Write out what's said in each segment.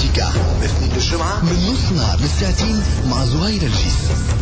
بوليتيكا باثنين الجمعة من نص نهار للساعتين مع زهير الجيس.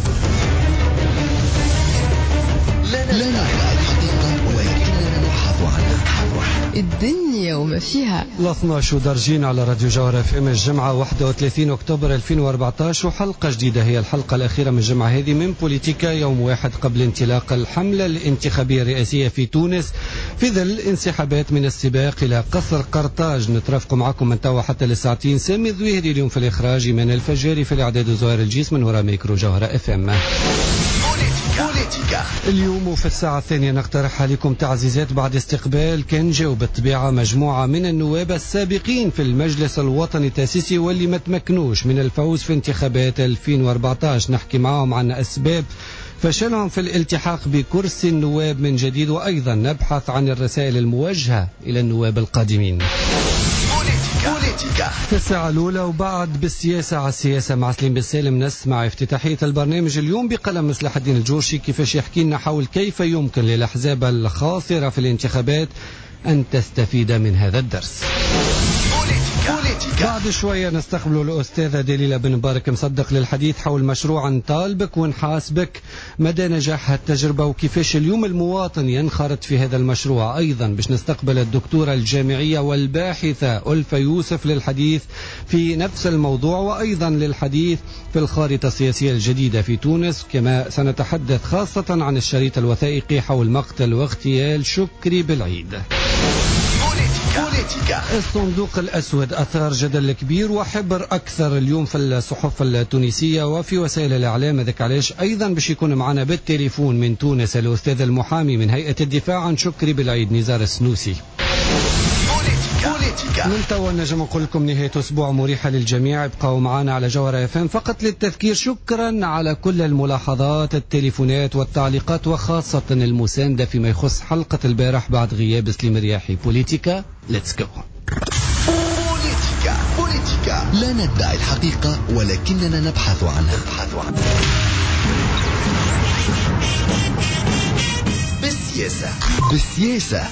لا نعرف الحقيقة ولكننا نبحث عنها. الدنيا وما فيها. 12 درجين على راديو جوهر اف ام. الجمعة 31 أكتوبر 2014 وحلقة جديدة، هي الحلقة الأخيرة من الجمعة هذه من بوليتيكا، يوم واحد قبل انطلاق الحملة الانتخابية الرئاسية في تونس في ظل انسحابات من السباق إلى قصر قرطاج. نترافق معكم من توا حتى للساعتين. سامي الظويهري اليوم في الإخراج، من الفجاري في الإعداد، وزهير الجيس من وراء ميكرو جوهر اف ام. بوليتيكا. اليوم وفي الساعة الثانية نقترح عليكم تعزيزات بعد استقبال كنجة وبالطبيعة مجموعة من النواب السابقين في المجلس الوطني التأسيسي واللي ما تمكنوش من الفوز في انتخابات 2014. نحكي معهم عن أسباب فشلهم في الالتحاق بكرسي النواب من جديد، وأيضا نبحث عن الرسائل الموجهة إلى النواب القادمين. بوليتيكا. في الساعة الأولى وبعد بالسياسة على السياسة مع سليم بن سالم نسمع افتتاحية البرنامج اليوم بقلم مصلح الدين الجورشي، كيفاش يحكي لنا حول كيف يمكن للأحزاب الخاسرة في الانتخابات أن تستفيد من هذا الدرس. بوليتيكا. بعد شوية نستقبل الأستاذة دليلة بن مبارك مصدق للحديث حول مشروع نطالبك ونحاسبك، مدى نجاح التجربة وكيفاش اليوم المواطن ينخرط في هذا المشروع. أيضا باش نستقبل الدكتورة الجامعية والباحثة ألفة يوسف للحديث في نفس الموضوع، وأيضا للحديث في الخارطة السياسية الجديدة في تونس. كما سنتحدث خاصة عن الشريط الوثائقي حول مقتل واغتيال شكري بالعيد. بوليتيكا. الصندوق الأسود أثار جدل كبير وحبر أكثر اليوم في الصحف التونسية وفي وسائل الإعلام. هذاك علاش أيضا باش يكون معنا بالتليفون من تونس الأستاذ المحامي من هيئة الدفاع عن شكري بالعيد نزار السنوسي. من توا نجم نقول لكم نهاية أسبوع مريحة للجميع. ابقوا معنا على جوهر اف ام. فقط للتذكير، شكرا على كل الملاحظات، التليفونات والتعليقات، وخاصة المساندة فيما يخص حلقة البارح بعد غياب سليم الرياحي. بوليتيكا ليتس جو. بوليتيكا. لا ندعي الحقيقة ولكننا نبحث عنها. بالسياسة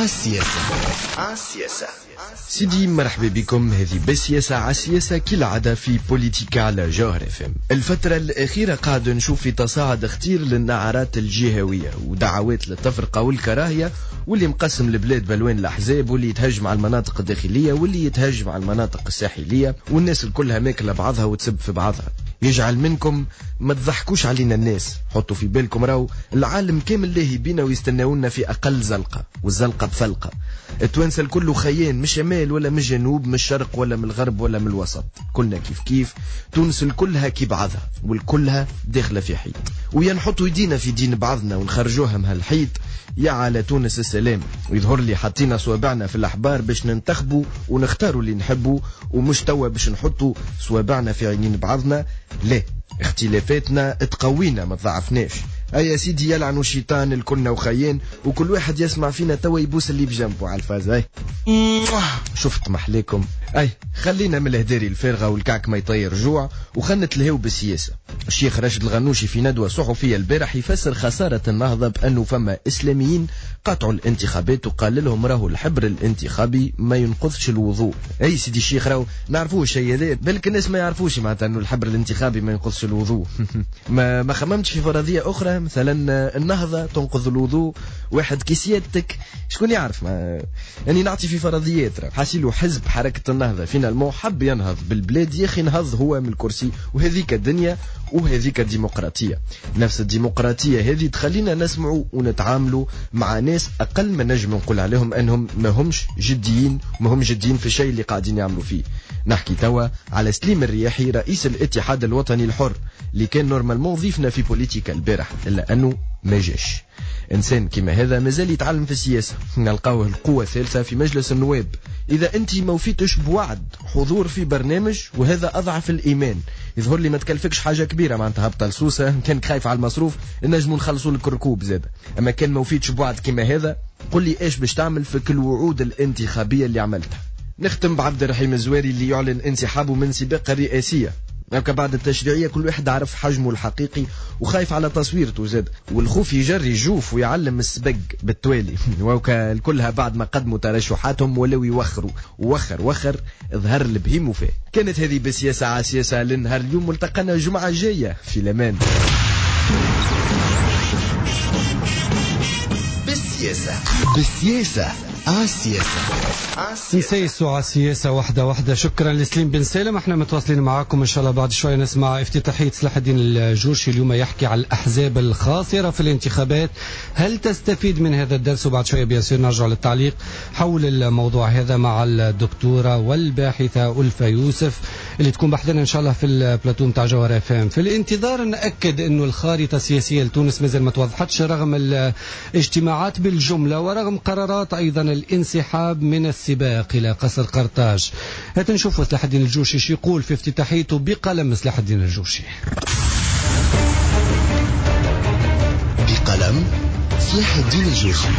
عالسياسة. سيدي مرحبا بكم. هذه بالسياسة عالسياسة كالعادة في بوليتيكا على جوهر اف ام. الفترة الأخيرة قاعد نشوف في تصاعد اختير للنعرات الجهوية ودعوات للتفرقة والكراهية، واللي مقسم البلاد بالوان الأحزاب، واللي يتهجم على المناطق الداخلية واللي يتهجم على المناطق الساحلية، والناس الكلها ماكلة بعضها وتسب في بعضها. يجعل منكم ما تضحكوش علينا الناس، حطوا في بالكم راو العالم كامل لاهي بينا ويستناونا في أقل زلقة، والزلقة بفلقة. التوانسة الكل خيان، مش شمال ولا من جنوب، من الشرق ولا من الغرب ولا من الوسط، كلنا كيف كيف. تونس الكلها كي بعضها والكلها داخلة في حيط، وينحطوا يدينا في دين بعضنا ونخرجوها من هالحيط. يا على تونس السلام. ويظهر لي حاطين صوابعنا في الأحبار باش ننتخبوا ونختاروا اللي نحبوا، ومش توا باش نحطوا صوابعنا في عينين بعضنا. لا، اختلافاتنا تقوينا ما تضعفناش. يا سيدي يلعنوا الشيطان الكلنا وخيان، وكل واحد يسمع فينا توا يبوس اللي بجنبه على الفاز. شفت محليكم. خلينا من الهداري الفارغة والكعك ما يطير جوع، وخلنا نتلهيو بالسياسة. الشيخ راشد الغنوشي في ندوة صحفية البارح يفسر خسارة النهضة بأنه فما إسلاميين قاطعوا الانتخابات، وقال لهم راهو الحبر الانتخابي ما ينقضش الوضوء. أي سيدي الشيخ راهو نعرفوه الشيء هذا، بلك الناس ما يعرفوش معناتها أنه الحبر الانتخابي ما ينقضش الوضوء. ما خممتش في فرضية أخرى، مثلا النهضة تنقض الوضوء؟ واحد كي سيادتك شكون يعرف؟ يعني نعطي في فرضيات. حاسيلو حزب حركة النهضة فينا المو حب ينهض بالبلاد، يا أخي نهض هو من الكرسي، وهذيك الدنيا وهذيك الديمقراطية. نفس الديمقراطية هذه تخلينا نسمعوا ونتعاملوا مع ناس أقل ما نجم نقول عليهم أنهم ما همش جديين في الشيء اللي قاعدين يعملوا فيه. نحكي توا على سليم الرياحي رئيس الاتحاد الوطني الحر، اللي كان نورمالمون ضيفنا في بوليتيكا البارح، إلا أنه ما جاش. إنسان كما هذا مازال يتعلم في السياسة. نلقاوه القوة الثالثة في مجلس النواب. إذا أنت ما وفيتش بوعد حضور في برنامج، وهذا أضعف الإيمان. يظهر لي ما تكلفكش حاجة كبيرة، معناتها هبطة لسوسة، كانك خايف على المصروف نجموا نخلصوا لك الركوب زادة. أما كان ما وفيتش بوعد كما هذا، قل لي إيش باش تعمل في كل الوعود الانتخابية اللي عملتها. نختم بعبد الرحيم الزواري اللي يعلن انسحابه من سباق الرئاسية. بعد التشريعية كل واحد عارف حجمه الحقيقي وخايف على تصويرته زاد، والخوف يجري الجوف ويعلم السبق بالتوالي. وكلها بعد ما قدموا ترشحاتهم ولو يوخروا وخر ظهر البهيم وفاه. كانت هذه بسياسة عسياسة لنهار اليوم، ملتقانا الجمعة الجاية في الأمان. بالسياسة عالسياسة نسيسوا على السياسة واحدة. شكرا لسليم بن سالم. احنا متواصلين معاكم ان شاء الله. بعد شوية نسمع افتتاحية صلاح الدين الجرشي اليوم يحكي على الأحزاب الخاسرة في الانتخابات. هل تستفيد من هذا الدرس؟ وبعد شوية بيصير نرجع للتعليق حول الموضوع هذا مع الدكتورة والباحثة ألفة يوسف اللي تكون بحثنا ان شاء الله في البلاتو متاع جوهر اف ام. في الانتظار نأكد انه الخارطة السياسية لتونس مازال ما توضحتش رغم الاجتماعات بالجملة ورغم قرارات ايضا الانسحاب من السباق إلى قصر قرطاج. هات نشوفوا صلاح الدين الجرشي شو يقول في افتتاحيته بقلم صلاح الدين الجرشي. بقلم صلاح الدين الجرشي.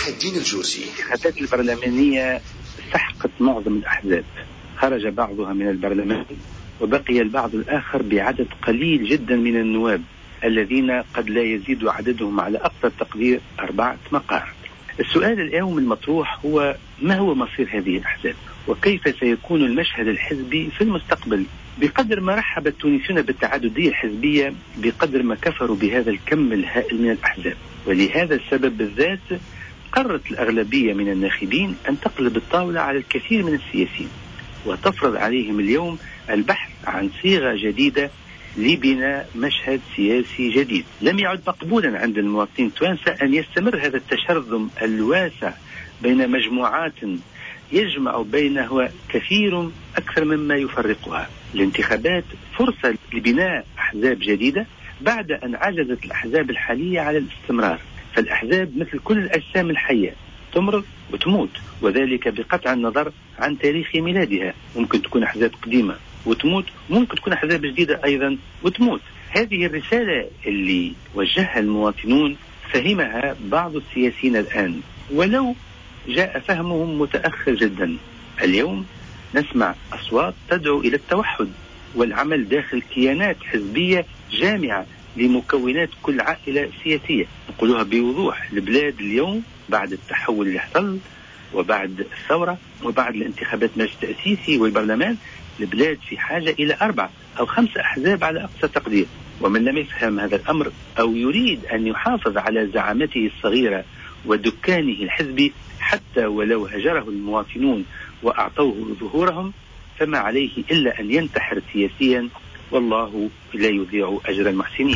الانتخابات البرلمانية سحقت معظم الأحزاب، خرج بعضها من البرلمان وبقي البعض الآخر بعدد قليل جدا من النواب الذين قد لا يزيد عددهم على أقصى التقدير 4 مقاعد. السؤال اليوم المطروح هو ما هو مصير هذه الأحزاب وكيف سيكون المشهد الحزبي في المستقبل؟ بقدر ما رحب التونسيون بالتعددية الحزبية بقدر ما كفروا بهذا الكم الهائل من الأحزاب، ولهذا السبب بالذات قررت الأغلبية من الناخبين أن تقلب الطاولة على الكثير من السياسيين وتفرض عليهم اليوم البحث عن صيغة جديدة لبناء مشهد سياسي جديد. لم يعد مقبولا عند المواطنين التوانسة أن يستمر هذا التشرذم الواسع بين مجموعات يجمع بينها كثير أكثر مما يفرقها. الانتخابات فرصة لبناء أحزاب جديدة بعد أن عجزت الأحزاب الحالية على الاستمرار. فالأحزاب مثل كل الأجسام الحية تمرض وتموت، وذلك بقطع النظر عن تاريخ ميلادها. ممكن تكون أحزاب قديمة وتموت، ممكن تكون أحزاب جديدة أيضا وتموت. هذه الرسالة اللي وجهها المواطنون فهمها بعض السياسيين الآن، ولو جاء فهمهم متأخر جدا. اليوم نسمع أصوات تدعو إلى التوحد والعمل داخل كيانات حزبية جامعة لمكونات كل عائلة سياسية. نقولها بوضوح، البلاد اليوم بعد التحول اللي حصل وبعد الثورة وبعد الانتخابات مجلس التأسيسي والبرلمان، البلاد في حاجة إلى 4 أو 5 أحزاب على أقصى تقدير. ومن لم يفهم هذا الأمر أو يريد أن يحافظ على زعامته الصغيرة ودكانه الحزبي حتى ولو هجره المواطنون وأعطوه ظهورهم، فما عليه إلا أن ينتحر سياسيا، والله لا يضيع أجر المحسنين.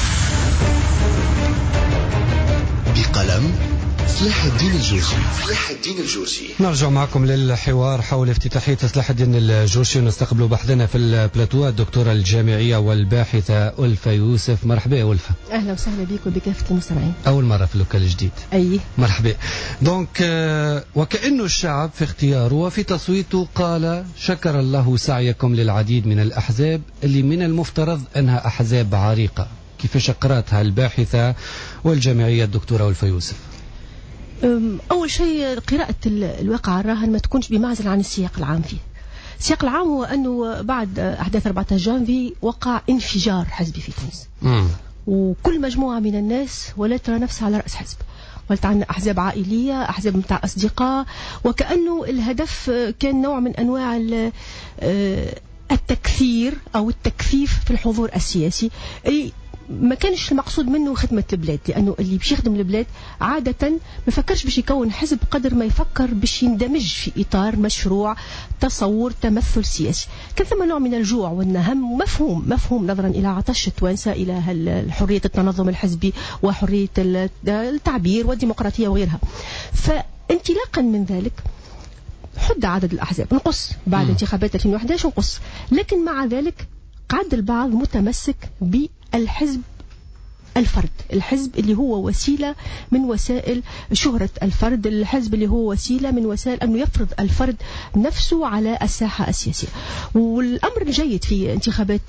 بقلم صلاح الدين الجرشي. نرجع معكم للحوار حول افتتاحية صلاح الدين الجرشي ونستقبل بحثنا في البلاتو الدكتورة الجامعية والباحثة ألفة يوسف. مرحبا ألفة. أهلا وسهلا بك وبكافة المستمعين. أول مرة في اللوكال الجديد. أي مرحبا. دونك وكأنه الشعب في اختياره وفي تصويته قال شكر الله سعيكم للعديد من الأحزاب اللي من المفترض أنها أحزاب عريقة. كيف قرأتها الباحثة والجامعية الدكتورة ألفة يوسف؟ أول شيء قراءة الواقع الراهن ما تكونش بمعزل عن السياق العام فيه. السياق العام هو أنه بعد أحداث 14 جانفي وقع انفجار حزبي في تونس. وكل مجموعة من الناس ولا ترى نفسها على رأس حزب، ولت عن أحزاب عائلية، أحزاب متاع أصدقاء، وكأنه الهدف كان نوع من أنواع التكثير أو التكثيف في الحضور السياسي. ما كانش المقصود منه خدمة البلاد، لأنه اللي باش يخدم البلاد عادة ما يفكرش باش يكون حزب قدر ما يفكر باش يندمج في إطار مشروع تصور تمثل سياسي. كان ثم نوع من الجوع والنهم مفهوم نظرا إلى عطش التوانسة إلى حرية التنظم الحزبي وحرية التعبير والديمقراطية وغيرها. فانطلاقا من ذلك حد عدد الأحزاب، نقص بعد انتخابات 2011 نقص، لكن مع ذلك قعد البعض متمسك بالحزب الفرد، الحزب اللي هو وسيلة من وسائل شهرة الفرد، الحزب اللي هو وسيلة من وسائل أنه يفرض الفرد نفسه على الساحة السياسية. والأمر جيد في انتخابات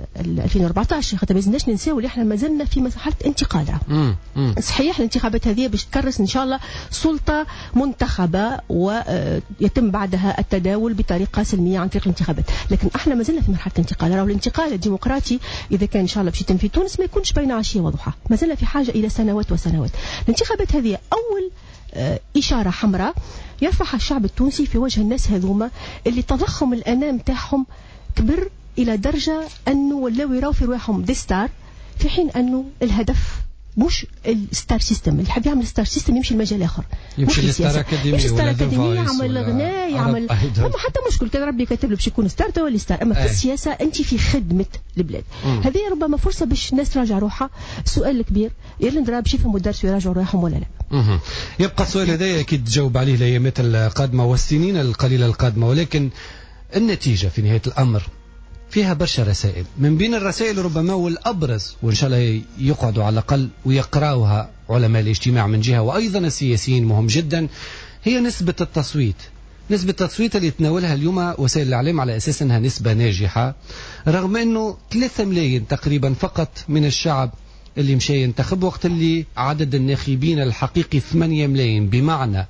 2014 خاطر ما زلناش ننساو اللي احنا ما زلنا في مرحلة انتقال. صحيح الانتخابات هذه باش تكرس إن شاء الله سلطة منتخبة ويتم بعدها التداول بطريقة سلمية عن طريق الانتخابات، لكن احنا ما زلنا في مرحلة انتقال. راهو الانتقال الديمقراطي إذا كان إن شاء الله باش يتم في تونس ما يكونش بين عشية وضحى، ما زلنا في حاجة إلى سنوات وسنوات. الانتخابات هذه أول إشارة حمراء يرفعها الشعب التونسي في وجه الناس هذوما اللي تضخم الأنام تاعهم كبر إلى درجة أنه ولاو يراو في رواحهم دي ستار، في حين أنه الهدف مش الستار سيستم. اللي حاب يعمل ستار سيستم يمشي المجال آخر، يمشي للستار أكاديمية يعمل غناء يعمل ما حتى مشكل كان ربي كاتب له باش يكون ستار تو اللي ستار. أما في السياسة أنت في خدمة البلاد. هذه ربما فرصة باش الناس تراجع روحها. السؤال الكبير يرندرا باش يفهموا الدرس ويراجعوا روحهم ولا لا. يبقى السؤال هذا أكيد تجاوب عليه الأيامات القادمة والسنين القليلة القادمة، ولكن النتيجة في نهاية الأمر فيها برشا رسائل. من بين الرسائل ربما والأبرز وإن شاء الله يقعدوا على الأقل ويقرأوها علماء الاجتماع من جهة وأيضا السياسيين مهم جدا، هي نسبة التصويت. نسبة التصويت اللي تناولها اليوم وسائل الإعلام على أساس أنها نسبة ناجحة، رغم أنه 3 ملايين تقريبا فقط من الشعب اللي مشى ينتخب، وقت اللي عدد الناخبين الحقيقي 8 ملايين. بمعنى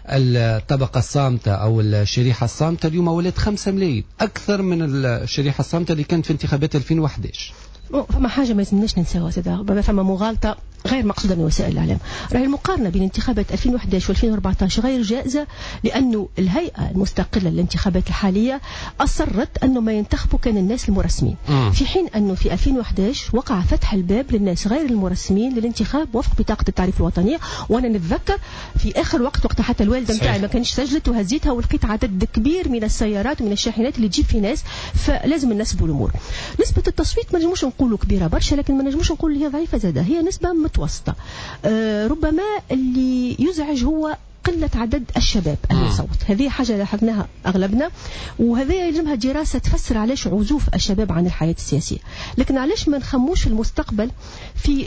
الطبقة الصامتة أو الشريحة الصامتة اليوم ولات 5 ملايين، أكثر من الشريحة الصامتة اللي كانت في انتخابات 2011. فما حاجة ما يلزمناش ننساوها سيدا، فما مغالطة غير مقصودة من وسائل الإعلام. راهي المقارنة بين انتخابات 2011 و2014 غير جائزة، لأنه الهيئة المستقلة للانتخابات الحالية أصرت أنه ما ينتخبوا كان الناس المرسمين، في حين أنه في 2011 وقع فتح الباب للناس غير المرسمين للانتخاب وفق بطاقة التعريف الوطنية. وأنا نتذكر في آخر وقت حتى الوالدة متاعي ما كانش سجلت وهزيتها ولقيت عدد كبير من السيارات ومن الشاحنات اللي تجيب في ناس، فلازم ننسبوا الأمور. نسبة التصويت ما نجموش نقولوا كبيرة برشا، لكن ما نجموش نقول هي ضعيفة زادة، هي نسبة متوسطة. ربما اللي يزعج هو قلة عدد الشباب اللي يصوت. هذه حاجة لاحظناها أغلبنا، وهذه يلزمها دراسة تفسر علاش عزوف الشباب عن الحياة السياسية. لكن علاش ما نخموش في المستقبل في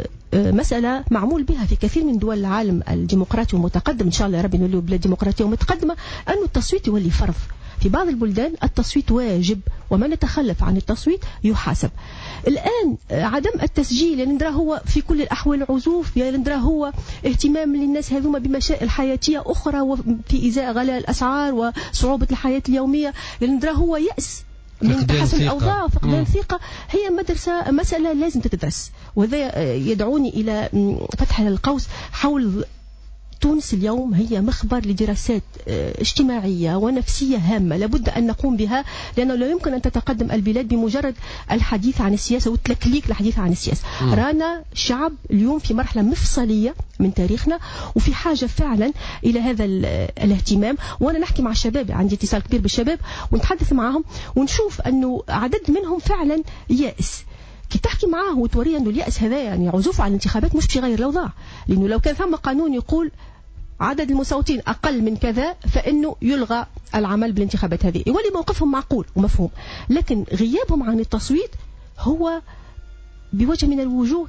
مسألة معمول بها في كثير من دول العالم الديمقراطي والمتقدم، إن شاء الله يا رب نوليو بلاد ديمقراطية ومتقدمة، أن التصويت يولي فرض. في بعض البلدان التصويت واجب، ومن يتخلف عن التصويت يحاسب. الآن عدم التسجيل يندرى هو في كل الأحوال عزوف، يندرى هو اهتمام للناس هذوما بمسائل حياتية أخرى وفي إزاء غلاء الأسعار وصعوبة الحياة اليومية، يندرى هو يأس من تحسن الأوضاع وفقدان ثقة. هي مسألة لازم تتدرس، وهذا يدعوني إلى فتح القوس حول تونس اليوم. هي مخبر لدراسات اجتماعية ونفسية هامة لابد أن نقوم بها، لأنه لا يمكن أن تتقدم البلاد بمجرد الحديث عن السياسة والتكليك الحديث عن السياسة. رانا شعب اليوم في مرحلة مفصلية من تاريخنا، وفي حاجة فعلا إلى هذا الاهتمام. وأنا نحكي مع الشباب، عندي اتصال كبير بالشباب ونتحدث معهم ونشوف أنه عدد منهم فعلا يائس. كي تحكي معاه وتوريه أنه اليأس هذا يعني عزوف عن الانتخابات مش بيغير الأوضاع، لأنه لو كان ثم قانون يقول عدد المصوتين أقل من كذا فإنه يلغى العمل بالانتخابات هذه، يولي موقفهم معقول ومفهوم. لكن غيابهم عن التصويت هو بوجه من الوجوه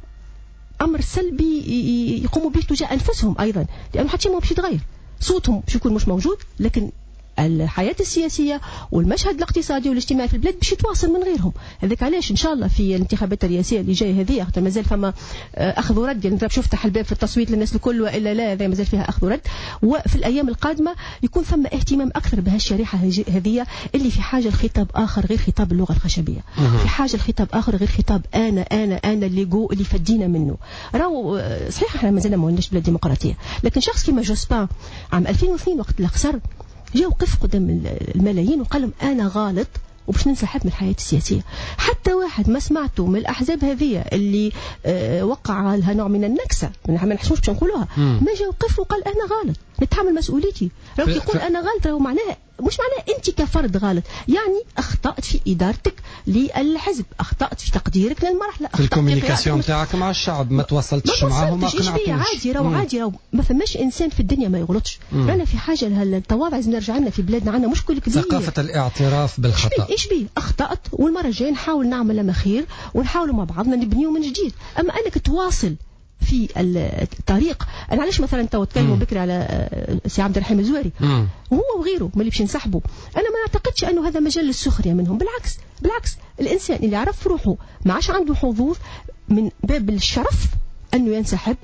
أمر سلبي يقوموا به تجاه أنفسهم أيضا، لأنه حتى ما باش يتغير، صوتهم باش يكون مش موجود، لكن الحياة السياسية والمشهد الاقتصادي والاجتماعي في البلاد باش يتواصل من غيرهم. هذاك علاش إن شاء الله في الانتخابات الرئاسية اللي جاية هذه حتى مازال فما أخذ ورد، يعني شوف فتح الباب في التصويت للناس الكل وإلا لا، هذا مازال فيها أخذ ورد. وفي الأيام القادمة يكون ثم اهتمام أكثر بهالشريحة هذه اللي في حاجة لخطاب آخر غير خطاب اللغة الخشبية، في حاجة لخطاب آخر غير خطاب أنا اللي جو اللي فدينا منه. راهو صحيح احنا مازلنا ما ولناش بلاد ديمقراطية، لكن شخص كما جوسبان عام 2002 وقت اللي خسر جاء وقف قدام الملايين وقال لهم أنا غلط وباش ننسحب من الحياة السياسية. حتى واحد ما سمعته من الأحزاب هذه اللي وقع لها نوع من النكسة، ما نحشوش باش نقولوها، ما جاء وقف وقال أنا غلط. نتحمل مسؤوليتي. لو يقول أنا غلط هو معناها مش معناها أنت كفرد غلط، يعني أخطأت في إدارتك للحزب، أخطأت في تقديرك للمرحلة، في الكوميونيكاسيون تاعك مع الشعب ما توصلتش معه ما قنعتوش. عادي راهو ما فماش إنسان في الدنيا ما يغلطش. رانا في حاجة للتواضع، لازم نرجع لنا في بلادنا عندنا مشكل كبير، ثقافة الاعتراف بالخطأ. إيش بيه أخطأت والمرة الجاية نحاول نعمل لما خير ونحاولوا مع بعضنا نبنيو من جديد. أما أنك تواصل في الطريق، انا علاش مثلا تكلموا بكري على سي عبد الرحيم الزواري هو وغيره ما اللي باش نسحبوا، انا ما نعتقدش انه هذا مجال للسخريه منهم، بالعكس الانسان اللي يعرف روحه ما عادش عنده حظوظ من باب الشرف انه ينسحب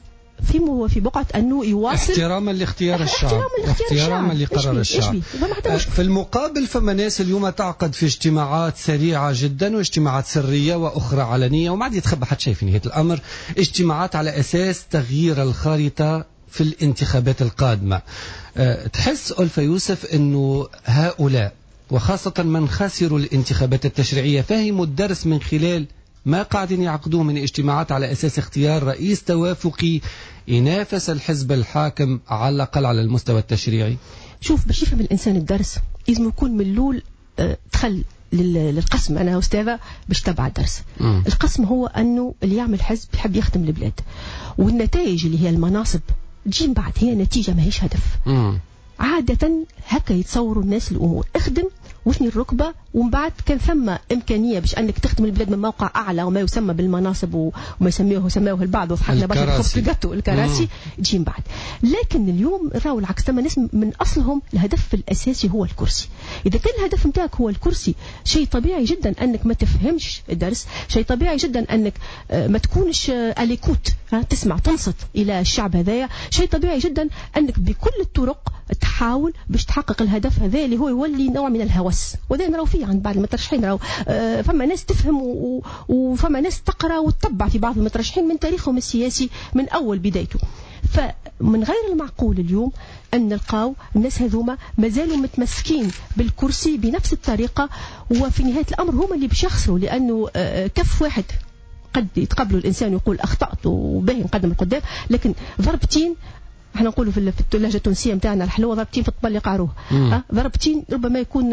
في بقعة أنه يواصل احتراما لاختيار الشعب واحتراما لقرار الشعب. في المقابل فما ناس اليوم تعقد في اجتماعات سريعة جدا واجتماعات سرية وأخرى علنية وما عاد يتخبى حد شيء في نهاية الأمر، اجتماعات على أساس تغيير الخارطة في الانتخابات القادمة. تحس ألفا يوسف أنه هؤلاء وخاصة من خسروا الانتخابات التشريعية فهموا الدرس من خلال ما قاعدين يعقدوه من اجتماعات على أساس اختيار رئيس توافقي ينافس الحزب الحاكم على الأقل على المستوى التشريعي؟ شوف، باش يفهم الإنسان الدرس لازم يكون من الأول دخل للقسم. أنا أستاذة باش تبع الدرس. القسم هو أنه اللي يعمل حزب يحب يخدم البلاد، والنتائج اللي هي المناصب تجي بعد، هي نتيجة ما هيش هدف. عادة هكا يتصوروا الناس الأمور، اخدم وثني الركبة ومن بعد كان ثم إمكانية باش أنك تخدم البلاد من موقع أعلى وما يسمى بالمناصب وما سموه البعض وضحكنا باش الخبز في الجاتو الكراسي تجي من بعد. لكن اليوم راهو العكس، ثم ناس من أصلهم الهدف الأساسي هو الكرسي. إذا كان الهدف متاعك هو الكرسي، شيء طبيعي جدا أنك ما تفهمش الدرس، شيء طبيعي جدا أنك ما تكونش أليكوت، تسمع تنصت إلى الشعب هذايا، شيء طبيعي جدا أنك بكل الطرق تحاول باش تحقق الهدف هذا اللي هو يولي نوع من الهوس. وذا نراو فيه عند بعض المترشحين، راهو فما ناس تفهم وفما ناس تقرأ وتتبع في بعض المترشحين من تاريخهم السياسي من أول بدايته. فمن غير المعقول اليوم أن نلقاو الناس هذوما مازالوا متمسكين بالكرسي بنفس الطريقة، وفي نهاية الأمر هما اللي باش يخسروا، لأنه كف واحد قد يتقبلوا الإنسان ويقول أخطأت وباهي نقدم القدام، لكن ضربتين احنا نقولوا في اللهجه التونسيه نتاعنا الحلوه ضربتين في الطبل قاروه. ضربتين ربما يكون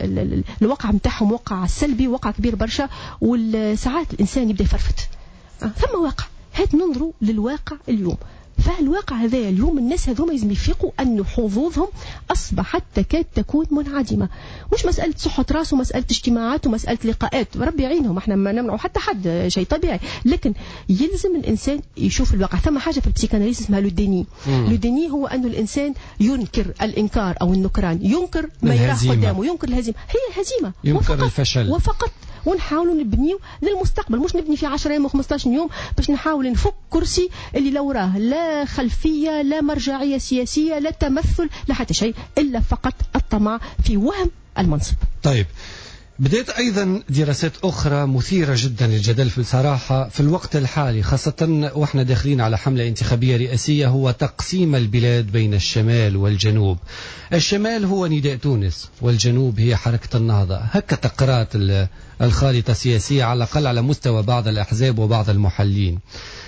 الواقع نتاعهم واقع سلبي، واقع كبير برشا، والساعات الانسان يبدا يفرفت. ثم واقع، هات ننظروا للواقع اليوم. فالواقع هذا اليوم الناس هذوما لازم يفيقوا أن حظوظهم أصبحت تكاد تكون منعدمة. مش مسألة صحة راس ومسألة اجتماعات ومسألة لقاءات، ربي يعينهم، احنا ما نمنعوا حتى حد، شيء طبيعي، لكن يلزم الإنسان يشوف الواقع. ثم حاجة في البسيكاناليز اسمها لوديني. لوديني هو أن الإنسان ينكر الإنكار أو النكران، ينكر ما يراه قدامه، ينكر الهزيمة، هي الهزيمة ينكر الفشل وفقط، ونحاولوا نبنيو للمستقبل، مش نبني في 10 أيام و15 يوم باش نحاول نفك كرسي اللي لو راه لا خلفية لا مرجعية سياسية لا تمثل لا حتى شيء إلا فقط الطمع في وهم المنصب. طيب، بدأت أيضا دراسات أخرى مثيرة جدا للجدل في الصراحة في الوقت الحالي، خاصة وإحنا داخلين على حملة انتخابية رئاسية، هو تقسيم البلاد بين الشمال والجنوب. الشمال هو نداء تونس والجنوب هي حركة النهضة. هكا تقرات الخارطة السياسية على الأقل على مستوى بعض الأحزاب وبعض المحلين.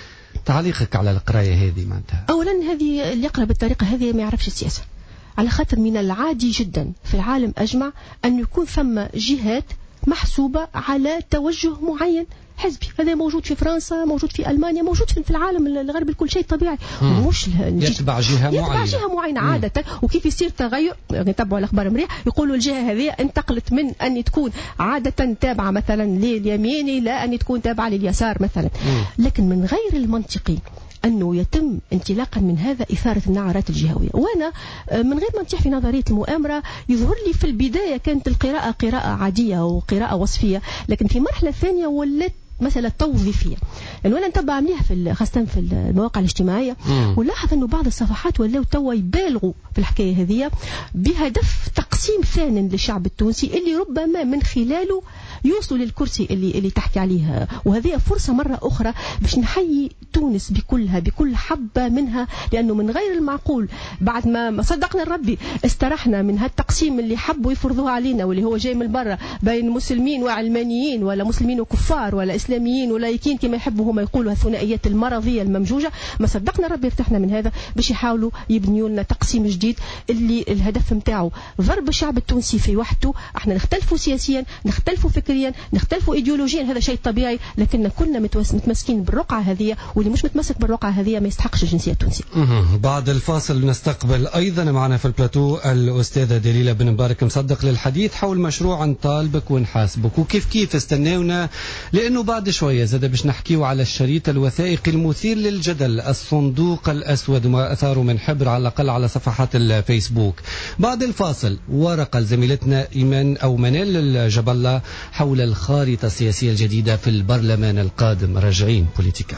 تعليقك على القراية هذه معناتها؟ أولا هذه اللي يقرأ بالطريقة هذه ما يعرفش السياسة، على خاطر من العادي جدا في العالم أجمع أن يكون ثم جهات محسوبة على توجه معين حزبي. هذا موجود في فرنسا، موجود في ألمانيا، موجود في العالم الغربي الكل، شيء طبيعي. مش يتبع جهة معينة عادة. وكيف يصير تغير، يتبعوا الأخبار مريح، يقولوا الجهة هذه انتقلت من أن تكون عادة تابعة مثلا لليمين إلى أن تكون تابعة لليسار مثلا. لكن من غير المنطقي أنه يتم انطلاقا من هذا إثارة النعرات الجهوية. وأنا من غير ما نطيح في نظرية المؤامرة، يظهر لي في البداية كانت القراءة قراءة عادية وقراءة وصفية، لكن في مرحلة ثانية ولت مسألة توظيفية. لأنه أنا نتبع مليح خاصة في المواقع الاجتماعية، ولاحظ أنه بعض الصفحات ولاو توا يبالغوا في الحكاية هذه بهدف تقسيم تقسيم ثان للشعب التونسي اللي ربما من خلاله يوصلوا للكرسي اللي تحكي عليها. وهذه فرصة مرة أخرى باش نحيي تونس بكلها بكل حبة منها، لأنه من غير المعقول بعد ما صدقنا الربي استرحنا من هالتقسيم اللي حبوا يفرضوه علينا واللي هو جاي من برا بين مسلمين وعلمانيين ولا مسلمين وكفار ولا إسلاميين ولايكين كما يحبوا هما يقولوا الثنائيات المرضية الممجوجة. ما صدقنا الربي ارتحنا من هذا باش يحاولوا يبنيوا لنا تقسيم جديد اللي الهدف متاعه ضرب الشعب التونسي في وحده. احنا نختلفوا سياسيا، نختلفوا فكريا، نختلفوا ايديولوجيا، هذا شيء طبيعي، لكن كلنا متمسكين بالرقعة هذه، واللي مش متمسك بالرقعة هذه ما يستحقش الجنسية التونسية. بعد الفاصل نستقبل أيضا معنا في البلاتو الأستاذة دليلة بن مبارك مصدق للحديث حول مشروع نطالبك ونحاسبك، وكيف استناونا لأنه بعد شوية زاد باش نحكيو على الشريط الوثائقي المثير للجدل الصندوق الأسود وما أثاره من حبر على الأقل على صفحات الفيسبوك. بعد الفاصل ورقة زميلتنا إيمان أو منال الجبلة حول الخارطة السياسية الجديدة في البرلمان القادم. راجعين بوليتيكا.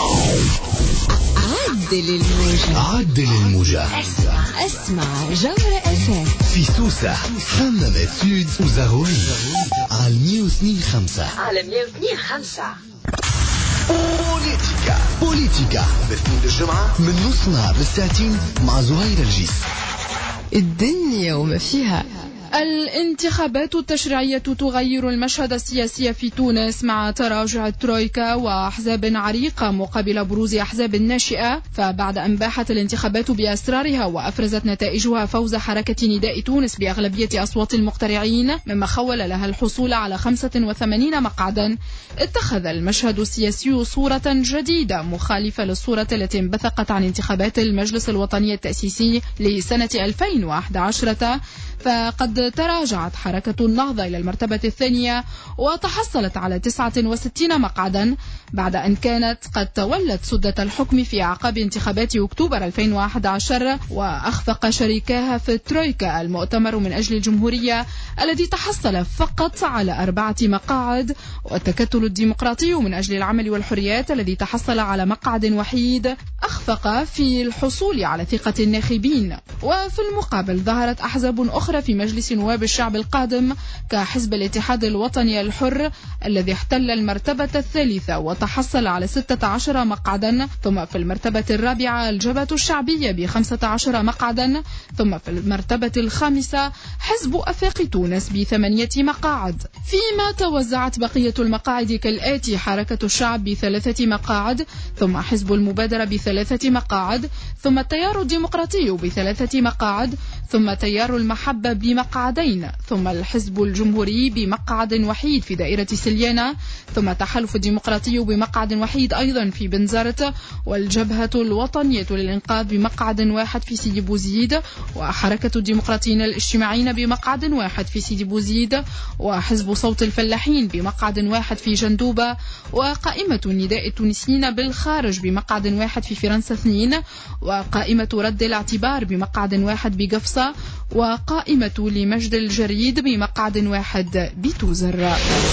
عدل الموجة. اسمع جوهرة FM في سوسة، حمامات سود وزهوي على 102.5. بوليتيكا باثنين الجمعة من نص نهار للساعتين مع زهير الجيس. الدنيا وما فيها. الانتخابات التشريعية تغير المشهد السياسي في تونس مع تراجع الترويكا وأحزاب عريقة مقابل بروز أحزاب ناشئة. فبعد أن باحت الانتخابات بأسرارها وأفرزت نتائجها فوز حركة نداء تونس بأغلبية أصوات المقترعين مما خول لها الحصول على 85 مقعدا، اتخذ المشهد السياسي صورة جديدة مخالفة للصورة التي انبثقت عن انتخابات المجلس الوطني التأسيسي لسنة 2011. فقد تراجعت حركة النهضة إلى المرتبة الثانية وتحصلت على 69 مقعدا بعد أن كانت قد تولت سدة الحكم في أعقاب انتخابات أكتوبر 2011. وأخفق شريكاها في الترويكا المؤتمر من أجل الجمهورية الذي تحصل فقط على 4 مقاعد، والتكتل الديمقراطي من أجل العمل والحريات الذي تحصل على مقعد وحيد أخفق في الحصول على ثقة الناخبين. وفي المقابل ظهرت أحزاب أخرى في مجلس نواب الشعب القادم كحزب الاتحاد الوطني الحر الذي احتل المرتبة الثالثة وتحصل على 16 مقعدا، ثم في المرتبة الرابعة الجبهة الشعبية ب15 مقعدا، ثم في المرتبة الخامسة حزب أفاق تونس ب8 مقاعد. فيما توزعت بقية المقاعد كالآتي: حركة الشعب ب3 مقاعد، ثم حزب المبادرة ب3 مقاعد، ثم التيار الديمقراطي ب3 مقاعد، ثم تيار المحبة بمقعدين، ثم الحزب الجمهوري بمقعد وحيد في دائرة سليانة، ثم التحالف الديمقراطي بمقعد وحيد أيضا في بنزرت، والجبهة الوطنية للإنقاذ بمقعد واحد في سيدي بوزيد، وحركة الديمقراطيين الاجتماعيين بمقعد واحد في سيدي بوزيد، وحزب صوت الفلاحين بمقعد واحد في جندوبة، وقائمة النداء التونسيين بالخارج بمقعد واحد في فرنسا 2، وقائمة رد الاعتبار بمقعد واحد بقفصة، وقائمة لمجد الجريد بمقعد واحد بتوزر.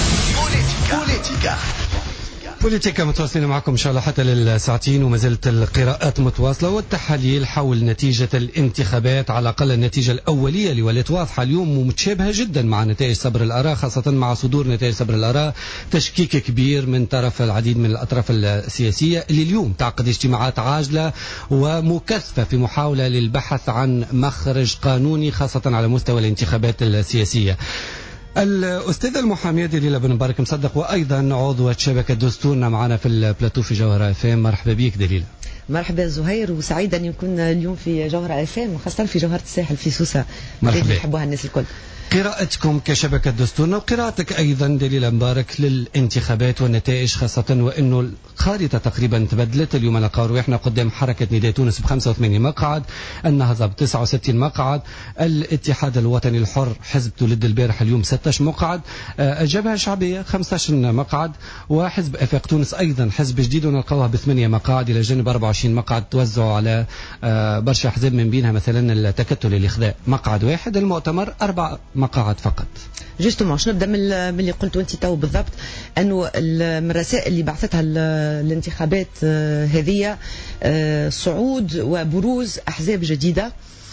بوليتيكا متواصلين معكم إن شاء الله حتى للساعتين، وما زالت القراءات متواصلة والتحاليل حول نتيجة الانتخابات. على الأقل النتيجة الأولية اللي ولت واضحة اليوم ومتشابهة جدا مع نتائج صبر الآراء، خاصة مع صدور نتائج صبر الآراء تشكيك كبير من طرف العديد من الأطراف السياسية اللي اليوم تعقد اجتماعات عاجلة ومكثفة في محاولة للبحث عن مخرج قانوني خاصة على مستوى الانتخابات السياسية. الأستاذة المحامية دليلة بن مبارك مصدق وأيضا عضوة شبكة دستورنا معنا في البلاتو في جوهرة FM. مرحبا بك دليلة. مرحبا زهير، وسعيدة أن يكون اليوم في جوهرة FM خاصة في جوهرة الساحل في سوسة. مرحبا. يحبوها الناس الكل. قراءتكم كشبكة دستورنا وقراءتك أيضا دليل مبارك للانتخابات والنتائج، خاصة وأنه الخارطة تقريبا تبدلت. اليوم نلقاو احنا قدام حركة نداء تونس ب85 مقعد، النهضة ب69 مقعد، الاتحاد الوطني الحر حزب تولد البارح اليوم 16 مقعد، الجبهة الشعبية 15 مقعد، وحزب أفاق تونس أيضا حزب جديد ونلقاوها ب8 مقاعد إلى جانب 24 مقعد توزعوا على برشا أحزاب، من بينها مثلا التكتل اللي خذا مقعد واحد، المؤتمر 4 مقاعد فقط. جوستومون شنو نبدا من اللي قلت انت تو بالضبط، انه من الرسائل اللي بعثتها الانتخابات هذه صعود وبروز احزاب جديده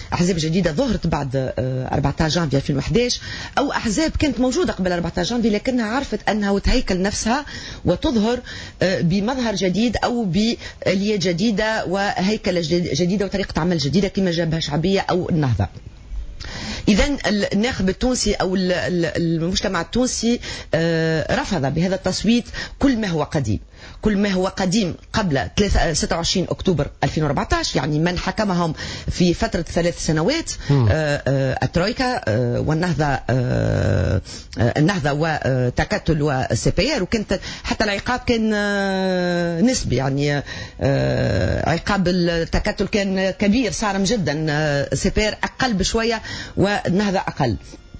أحزاب جديدة ظهرت بعد 14 جانفي 2011 أو أحزاب كانت موجودة قبل 14 جانفي لكنها عرفت أنها تهيكل نفسها وتظهر بمظهر جديد أو بآلية جديدة وهيكلة جديدة وطريقة عمل جديدة كما جابها شعبية أو النهضة. إذن الناخب التونسي أو المجتمع التونسي رفض بهذا التصويت كل ما هو قديم، كل ما هو قديم قبل 26 أكتوبر 2014، يعني من حكمهم في فترة 3 سنوات الترويكا والنهضة، النهضة وتكتل والسي بي ار، وكانت حتى العقاب كان نسبي، يعني عقاب التكتل كان كبير صارم جدا، السي بي ار أقل بشوية والنهضة أقل.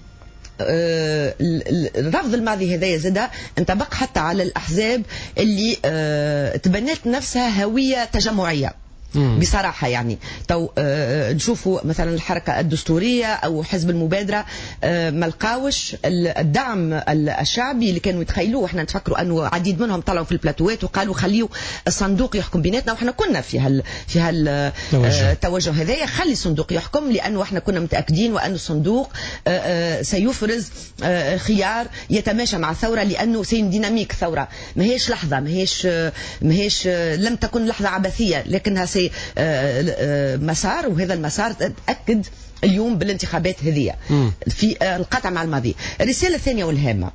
الرفض الماضي هذا يزيد انطبق حتى على الأحزاب اللي تبنت نفسها هوية تجمعية بصراحة. يعني تو نشوفوا مثلا الحركة الدستورية أو حزب المبادرة ما لقاوش الدعم الشعبي اللي كانوا يتخيلوه. احنا نتفكروا أنه عديد منهم طلعوا في البلاتوات وقالوا خليوا الصندوق يحكم بيناتنا، وإحنا كنا في هالتوجه هذايا، خلي الصندوق يحكم، لأنه احنا كنا متأكدين وأن الصندوق سيفرز خيار يتماشى مع الثورة، لأنه سين ديناميك ثورة، ما هيش لحظة، ما هيش لم تكن لحظة عبثية، لكنها مسار، وهذا المسار تأكد اليوم بالانتخابات هذه في القطع مع الماضي. الرسالة الثانية والهامة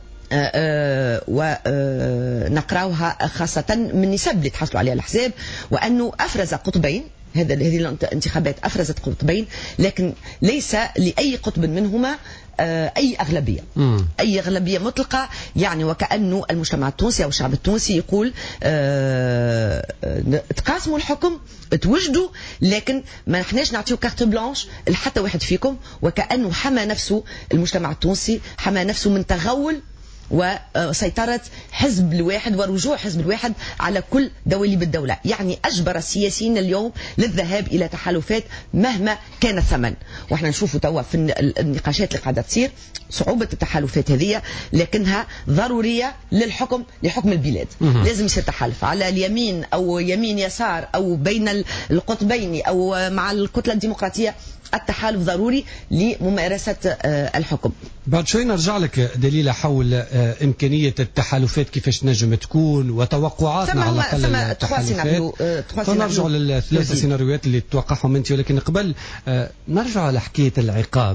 ونقراوها خاصة من النسب اللي تحصلوا عليها الأحزاب، وأنه أفرز قطبين، هذه الانتخابات أفرزت قطبين، لكن ليس لأي قطب منهما أي أغلبية، أي أغلبية مطلقة، يعني وكأنه المجتمع التونسي أو الشعب التونسي يقول تقاسموا الحكم، توجدوا، لكن ما نحناش نعطيو كارت بلانش لحتى واحد فيكم، وكأنه حمى نفسه المجتمع التونسي، حمى نفسه من تغول وسيطرة حزب الواحد ورجوع حزب الواحد على كل دواليب الدولة. يعني أجبر السياسيين اليوم للذهاب إلى تحالفات مهما كان الثمن، وإحنا نشوفوا توا في النقاشات اللي قاعدة تصير صعوبة التحالفات هذه، لكنها ضرورية لحكم البلاد. لازم يصير تحالف على اليمين أو يمين يسار أو بين القطبين أو مع الكتلة الديمقراطية، التحالف ضروري لممارسة الحكم. بعد شوي نرجع لك دليلة حول إمكانية التحالفات كيفاش نجم تكون وتوقعاتنا على الأقل التحالفات. نرجع للثلاثة سيناريوهات اللي تتوقعهم أنت، ولكن قبل نرجع على حكاية العقاب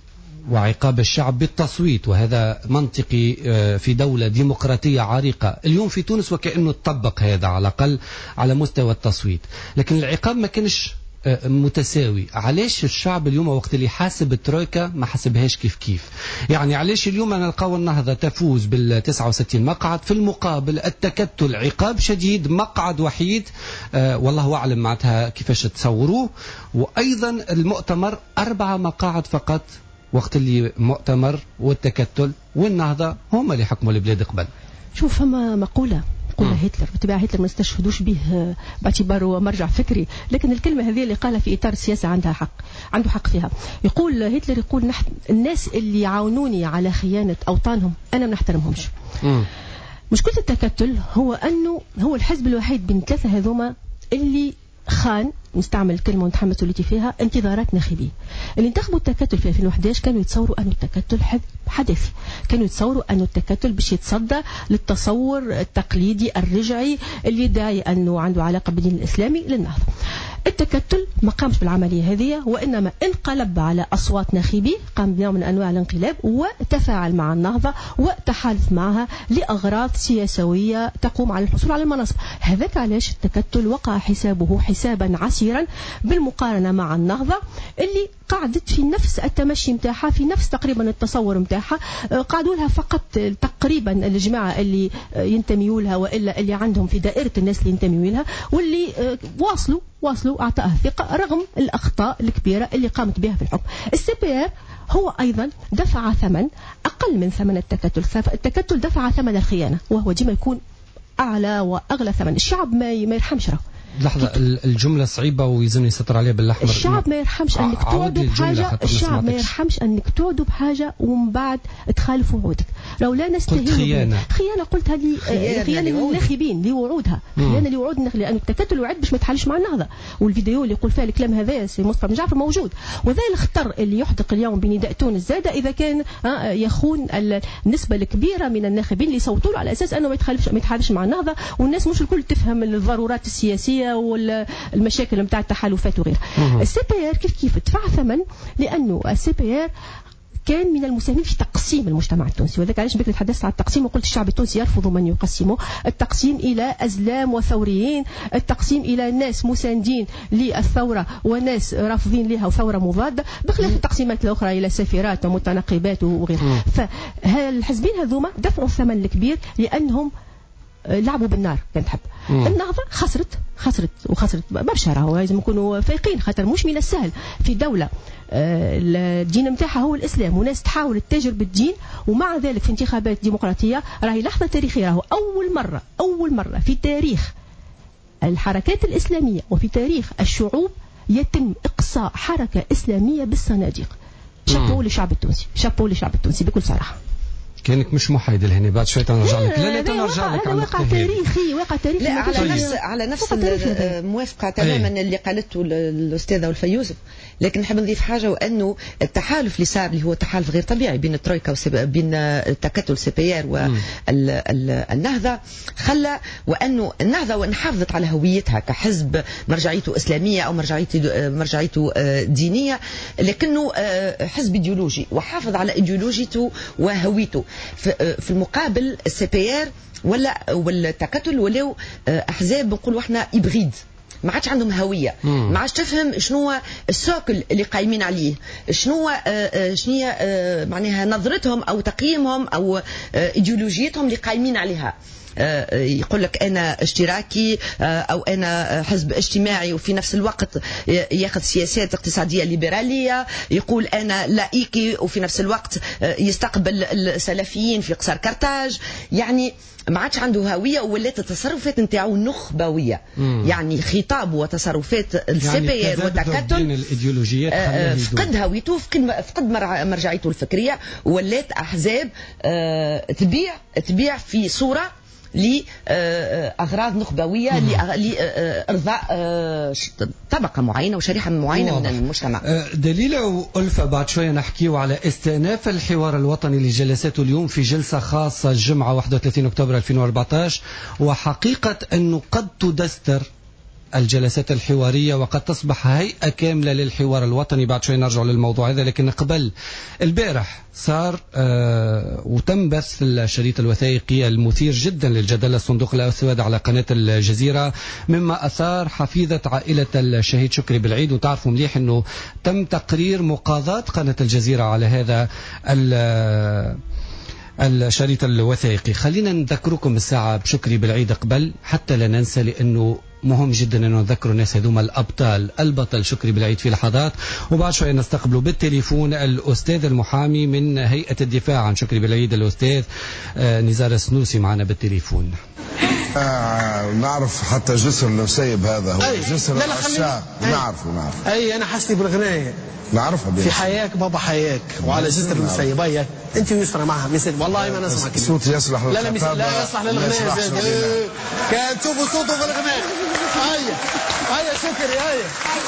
وعقاب الشعب بالتصويت، وهذا منطقي في دولة ديمقراطية عريقة اليوم في تونس، وكأنه تطبق هذا على الأقل على مستوى التصويت، لكن العقاب ما كانش متساوي. علاش الشعب اليوم وقت اللي حاسب الترويكا ما حسبهاش كيف؟ يعني علاش اليوم نلقاو النهضة تفوز بال69 مقعد، في المقابل التكتل عقاب شديد، مقعد وحيد، والله أعلم معناتها كيفاش تصوروه، وأيضا المؤتمر 4 مقاعد فقط، وقت اللي مؤتمر والتكتل والنهضة هم اللي حكموا البلاد قبل. شوف، فما مقولة هتلر، بطبيعة هتلر ما نستشهدوش به باعتباره مرجع فكري، لكن الكلمة هذه اللي قالها في إطار السياسة عنده حق فيها. يقول هتلر، يقول الناس اللي يعاونوني على خيانة أوطانهم أنا ما نحترمهمش. مشكلة التكتل هو أنه هو الحزب الوحيد بين 3 هذوما اللي خان، نستعمل الكلمة ونتحمل مسؤوليتي فيها، انتظارات ناخبية. اللي انتخبوا التكتل في 2011 كانوا يتصوروا أن التكتل حدثي، كانوا يتصوروا أن التكتل باش يتصدى للتصور التقليدي الرجعي اللي يدعي أنه عنده علاقة بالدين الإسلامي للنهضة. التكتل ما قامش بالعملية هذه، وإنما انقلب على أصوات ناخبي، قام بنوع من أنواع الانقلاب وتفاعل مع النهضة وتحالف معها لأغراض سياسوية تقوم على الحصول على المناصب. هذاك علاش التكتل وقع حسابه حسابا عسيرا بالمقارنة مع النهضة اللي قعدت في نفس التمشي متاعها، في نفس تقريبا التصور متاعها، قعدوا لها فقط تقريبا الجماعة اللي ينتميوا لها وإلا اللي عندهم في دائرة الناس اللي ينتميوا لها، واللي واصلوا أعطاها الثقة رغم الأخطاء الكبيرة اللي قامت بها في الحكم. السي بي ار هو أيضا دفع ثمن أقل من ثمن التكتل دفع ثمن الخيانة، وهو ديما يكون أعلى وأغلى ثمن. الشعب ما يرحمش، لحظة، الجملة صعيبة ويلزمني سطر عليها بالأحمر. الشعب ما يرحمش أنك تعودوا بحاجة، الشعب ما يرحمش أنك تعودوا بحاجة ومن بعد تخالفوا وعودك. لو لا نستهين خيانة قلت هذه خيانة للناخبين لوعودها، خيانة لوعود لأن التكتل وعد باش ما تحلش مع النهضة. والفيديو اللي يقول فيها الكلام هذا سي مصطفى بن جعفر موجود، وذا الخطر اللي يحدق اليوم بنداء تونس زاد إذا كان يخون النسبة الكبيرة من الناخبين اللي يصوتوا له على أساس أنه ما يتحالفش مع النهضة، والناس مش الكل تفهم الضرورات السياسية والمشاكل نتاع التحالفات وغيرها. السي بي ار كيف دفع ثمن، لأنه السي بي ار كان من المساهمين في تقسيم المجتمع التونسي، وذلك علاش بك تحدثت عن التقسيم وقلت الشعب التونسي يرفض من يقسمه. التقسيم إلى أزلام وثوريين، التقسيم إلى ناس مساندين للثورة وناس رافضين لها وثورة مضادة، بخلاف التقسيمات الأخرى إلى سفيرات ومتنقبات وغيرها. فالحزبين هذوما دفعوا الثمن الكبير لأنهم لعبوا بالنار. كانت تحب النهضة خسرت ببشرة، ولازم نكونوا فايقين، خاطر مش من السهل في دولة الدين متاعها هو الإسلام وناس تحاول التاجر بالدين، ومع ذلك في انتخابات ديمقراطية راهي لحظة تاريخية، راهو أول مرة في تاريخ الحركات الإسلامية وفي تاريخ الشعوب يتم إقصاء حركة إسلامية بالصناديق. شابو للشعب التونسي بكل صراحة. كانك مش محايد لهنا، بعد شوي تنرجع لك. لا تنرجع لك. هذا واقع تاريخي لا على نفس الموافقة تماما اللي قالته الأستاذة والفيوسف. لكن نحب نضيف حاجة، وأنه التحالف اللي صار اللي هو تحالف غير طبيعي بين الترويكا بين التكتل سي بي ار والنهضة، خلى وأنه النهضة وأن حافظت على هويتها كحزب مرجعيته إسلامية أو مرجعيته دينية، لكنه حزب إيديولوجي وحافظ على إيديولوجيته وهويته. في المقابل السي بي ار والتكتل ولاو أحزاب نقولوا احنا إبغيد، ما عادش عندهم هوية، ما عادش تفهم شنو السوكل اللي قايمين عليه، شنو معناها نظرتهم أو تقييمهم أو إيديولوجيتهم اللي قايمين عليها. يقول لك أنا اشتراكي أو أنا حزب اجتماعي وفي نفس الوقت ياخذ سياسات اقتصادية ليبرالية، يقول أنا لائكي وفي نفس الوقت يستقبل السلفيين في قصر كرتاج. يعني ما عادش عنده هوية، ولات التصرفات نتاعو نخبوية. يعني خطاب وتصرفات السي بي ار والتكتل فقد هويته، فقد مرجعيته الفكرية، ولات أحزاب تبيع في صورة لأغراض نخبوية لإرضاء طبقة معينة وشريحة معينة من المجتمع. دليلة وألفة بعد شوية نحكيه على استئناف الحوار الوطني لجلساته اليوم في جلسة خاصة الجمعة 31 أكتوبر 2014، وحقيقة أنه قد تدستر الجلسات الحوارية وقد تصبح هيئة كاملة للحوار الوطني. بعد شوي نرجع للموضوع هذا، لكن قبل البارح صار وتم بث الشريط الوثائقي المثير جدا للجدل الصندوق الأسود على قناة الجزيرة، مما أثار حفيظة عائلة الشهيد شكري بالعيد. وتعرفوا مليح أنه تم تقرير مقاضاة قناة الجزيرة على هذا الشريط الوثائقي. خلينا نذكركم الساعة بشكري بالعيد قبل حتى لا ننسى، لأنه مهم جدا أن نذكروا الناس هذوما البطل شكري بالعيد في لحظات. وبعد شوية نستقبلوا بالتليفون الأستاذ المحامي من هيئة الدفاع عن شكري بالعيد، الأستاذ نزار السنوسي معنا بالتليفون. نعرف حتى جسر المسيب هذا هو جسر العشاء، نعرفه. أي أنا حسني بالغناية نعرفها في حياك بابا حياك وعلى جسر المسيب. أي أنت ويسرى معها مثل والله ما نسمعك صوت يصلح للخطابة. لا يصلح للغناء. كان تشوفوا صوته بالغناء. هيا شكري هيا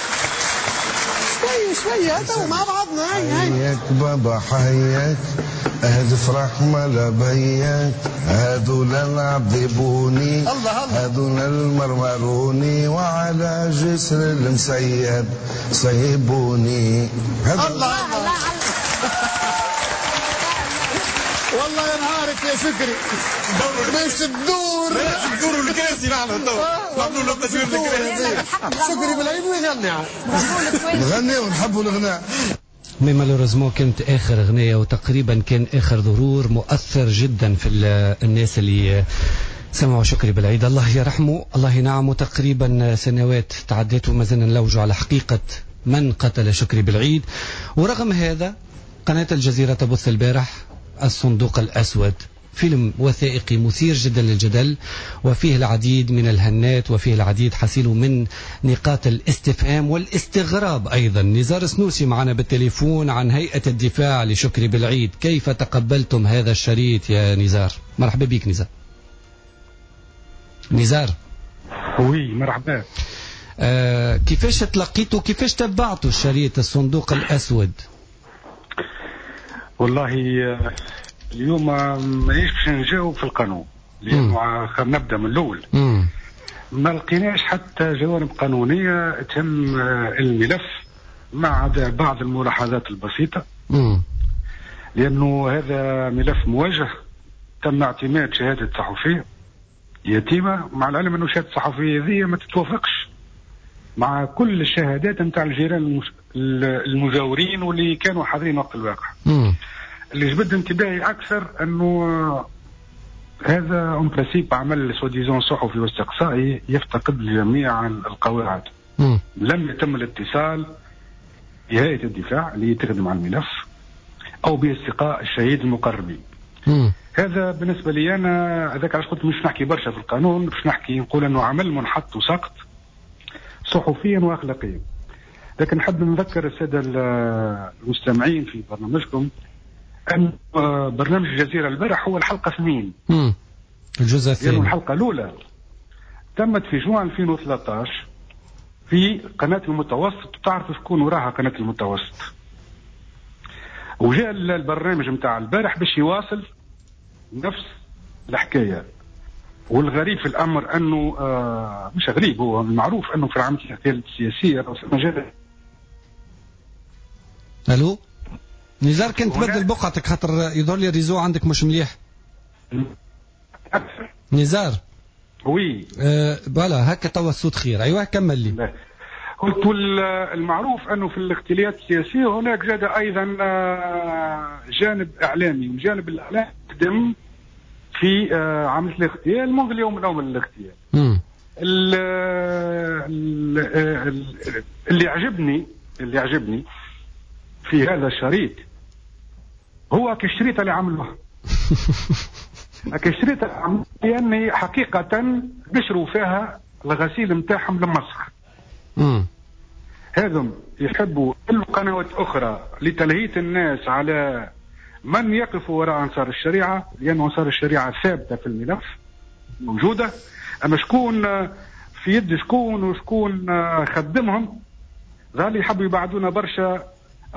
شوي هذا مع بعضنا. حياك بابا حياك اهدف رحمة لبيك، هذول العذبوني هذول المرمروني، وعلى جسر المسيب سيبوني. الله والله يا نهارك يا شكري. مش الدور الكاسي نحن نعملوا له تصوير الكاسي. شكري بالعيد نغني ونحبوا الغناء. مالوريزمون كانت آخر أغنية، وتقريبا كان آخر ظهور مؤثر جدا في الناس اللي سمعوا شكري بالعيد. الله يرحمه الله ينعمه. تقريبا سنوات تعدت وما زلنا نلوج على حقيقة من قتل شكري بالعيد. ورغم هذا قناة الجزيرة تبث البارح الصندوق الأسود فيلم وثائقي مثير جدا للجدل، وفيه العديد من الهنات وفيه العديد حصيله من نقاط الاستفهام والاستغراب أيضا. نزار سنوسي معنا بالتليفون عن هيئة الدفاع لشكري بالعيد. كيف تقبلتم هذا الشريط يا نزار؟ مرحبا بك نزار. نزار وي مرحبا. كيفاش تلقيتوا كيفاش تبعتوا الشريط الصندوق الأسود؟ والله اليوم مانيش باش نجاوب في القانون لأنه نبدأ من الأول. ما لقيناش حتى جوانب قانونية تم الملف ما عدا بعض الملاحظات البسيطة، لأنه هذا ملف موجه تم اعتماد شهادة صحفية يتيمة، مع العلم أنه شهادة الصحفية ذي ما تتوافقش مع كل الشهادات نتاع الجيران المجاورين واللي كانوا حاضرين وقت الواقع. اللي جبد انتباهي أكثر أنه هذا اون برانسيب عمل سوديزون صحفي واستقصائي يفتقد لجميع القواعد. لم يتم الاتصال بهيئة الدفاع اللي تخدم على الملف أو باستقاء الشهيد المقربين. هذا بالنسبة لي أنا هذاك علاش قلت مش نحكي برشا في القانون، باش نحكي نقول أنه عمل منحط وسقط صحفيا وأخلاقيا. لكن نحب نذكر السادة المستمعين في برنامجكم أن برنامج الجزيرة البارح هو الحلقة 2 الجزء الثاني، يعني الحلقة الأولى تمت في جوان 2013 في قناة المتوسط. تعرف شكون وراها قناة المتوسط، وجاء البرنامج متاع البارح باش يواصل نفس الحكاية. والغريب في الأمر أنه مش غريب، هو المعروف أنه في العملية السياسية مجال. ألو نزار، كنت تبدل بقعتك خاطر يظهر لي الريزو عندك مش مليح. نزار وي بلا هكا توا الصوت خير. أيوة كمل لي. قلت المعروف أنه في الاختلافات السياسية هناك جاد أيضا جانب إعلامي، وجانب الإعلام يخدم في عملية الاغتيال منذ اليوم الأول من الاغتيال. اللي عجبني في هذا الشريط هو كشريطة اللي عملوها كشريطة لأن حقيقة بشروا فيها الغسيل متاعهم لمصر. هذم يحبوا كل قنوات أخرى لتلهية الناس على من يقف وراء أنصار الشريعة، لأن أنصار الشريعة ثابتة في الملف موجودة. أما شكون في يد شكون وشكون خدمهم ذالي يحبوا يبعدونا برشا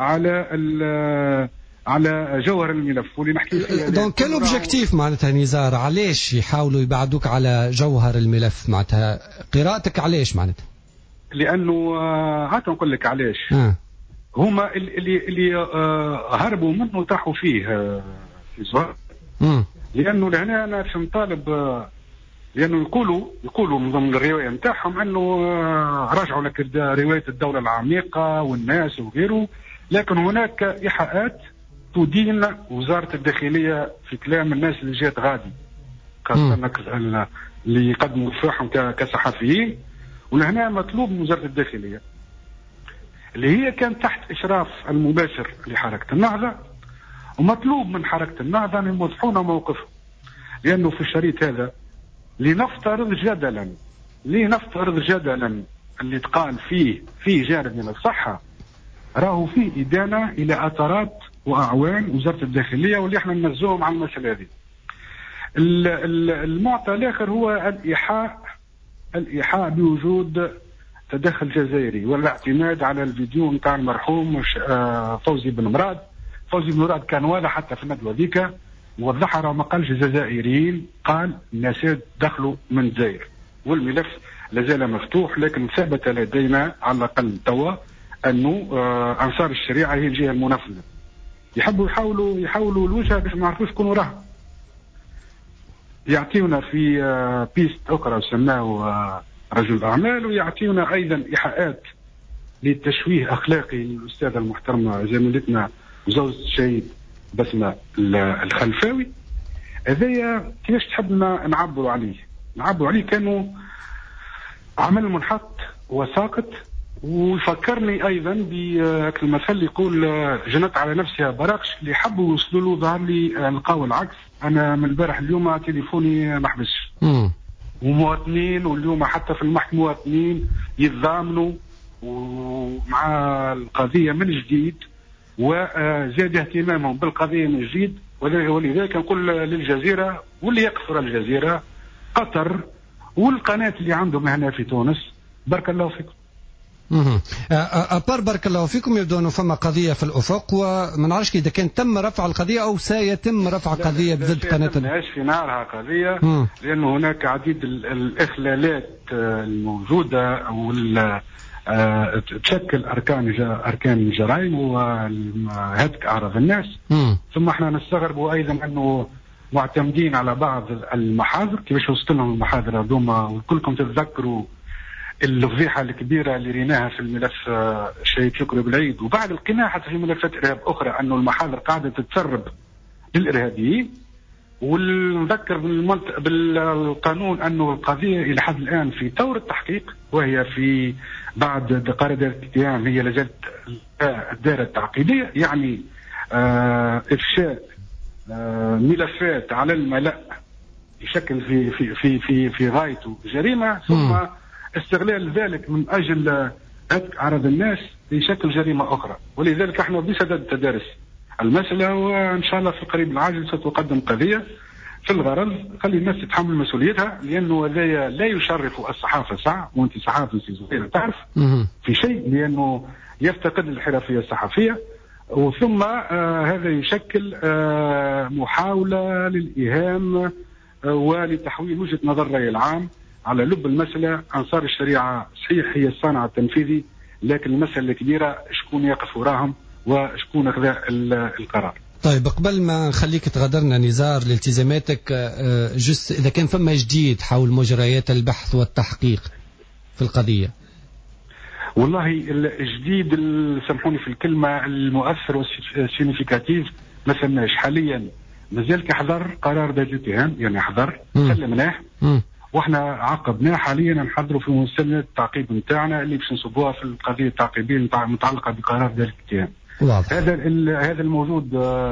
على جوهر الملف واللي نحكي فيه. دونك كان اوبجيكتيف معناتها نزار، علاش يحاولوا يبعدوك على جوهر الملف؟ معناتها قراءتك علاش معناتها؟ لأنه هات نقول لك علاش. هما اللي هربوا منه وطاحوا فيه في زهر. لأنه لهنا أنا باش نطالب، لأنه يقولوا من ضمن الرواية نتاعهم أنه رجعوا لك رواية الدولة العميقة والناس وغيره، لكن هناك إيحاءات تدين وزارة الداخلية في كلام الناس اللي جات غادي، خاصة اللي يقدموا دفاعهم كصحفيين. ولهنا مطلوب من وزارة الداخلية اللي هي كانت تحت إشراف المباشر لحركة النهضة، ومطلوب من حركة النهضة أن يوضحون موقفهم. لأنه في الشريط هذا لنفترض جدلا اللي تقال فيه جانب من الصحة، راهو فيه إدانة إلى أثرات وأعوان وزارة الداخلية واللي احنا ننزوهم عن المسألة هذه. المعطى الآخر هو الإيحاء بوجود تدخل جزائري والاعتماد على الفيديو نتاع المرحوم فوزي بن مراد. فوزي بن مراد كان واضح حتى في الندوة ذيك وضحها، راه ما قالش جزائريين، قال الناس دخلوا من الجزائر، والملف لازال مفتوح. لكن ثبت لدينا على الأقل توا أنه أنصار الشريعة هي الجهة المنفذة. يحاولوا الوجهة باش ما نعرفوش شكون وراها. يعطيونا في بيست أخرى سماه رجل أعمال، ويعطيونا أيضا إيحاءات للتشويه أخلاقي للأستاذة المحترمة زميلتنا زوجة الشهيد بسمة الخلفاوي. هذايا كيفاش تحبنا نعبروا عليه كانوا عمل منحط وساقط ويفكرني ايضا بالمثل يقول جنت على نفسها براقش، اللي حبوا يوصلوا له ظهر لي لقاو العكس. انا من البارح اليوم تليفوني ما حبسش، ومواطنين واليوم حتى في المحكمة مواطنين يتضامنوا ومع القضية من جديد، وزاد اهتمامهم بالقضية من جديد. ولذلك نقول للجزيرة واللي يقصر الجزيرة قطر والقناة اللي عندهم هنا في تونس بارك الله فيكم. أبار بارك الله فيكم. يبدو أنه فما قضية في الأفق، وما نعرفش إذا كان تم رفع القضية أو سيتم رفع قضية ضد قناة. لا في نارها قضية، لأن هناك عديد الإخلالات الموجودة أو تشكل أركان جرائم وهتك أعراض الناس. ثم احنا نستغرب أيضا أنه معتمدين على بعض المحاضر. كيفاش وصلت لهم المحاضر هذوما؟ وكلكم تتذكروا الفضيحة الكبيرة اللي ريناها في الملف الشهيد شكري بالعيد، وبعد القناع حتى في ملفات إرهاب أخرى أنه المحاضر قاعدة تتسرب للإرهابيين. ونذكر بالقانون أنه القضية إلى حد الآن في طور التحقيق، وهي في بعد قرار الاتهام هي لازالت الدائرة التعقيدية، يعني إفشاء ملفات على الملأ بشكل في غايته جريمة، ثم استغلال ذلك من أجل هتك أعراض الناس بشكل جريمة أخرى. ولذلك احنا بصدد تدارس المسألة، وإن شاء الله في القريب العاجل ستقدم قضية في الغرض خلي الناس تتحمل مسؤوليتها، لأنه هذا لا يشرف الصحافة ساعة، وأنت صحافي سيزوين تعرف في شيء، لأنه يفتقد الحرفية الصحفية. وثم هذا يشكل محاولة للإيهام ولتحويل وجهة نظر الرأي العام على لب المسألة. أنصار الشريعة صحيح هي الصانع التنفيذي، لكن المسألة الكبيرة شكون يقف وراهم وشكون أخذ القرار. طيب قبل ما نخليك تغادرنا نزار لالتزاماتك، جست إذا كان فما جديد حول مجريات البحث والتحقيق في القضية. والله الجديد سامحوني في الكلمة المؤثر والسينيفيكاتيف ما سمناش حاليا، مازال كحضر قرار ذات الاتهام، يعني حضر سلمناه واحنا عقبناه. حاليا نحضروا في مسلسل التعقيب نتاعنا اللي باش نصبوها في القضيه التعقيبيه المتعلقه بقرار ذلك الاتهام. هذا الموجود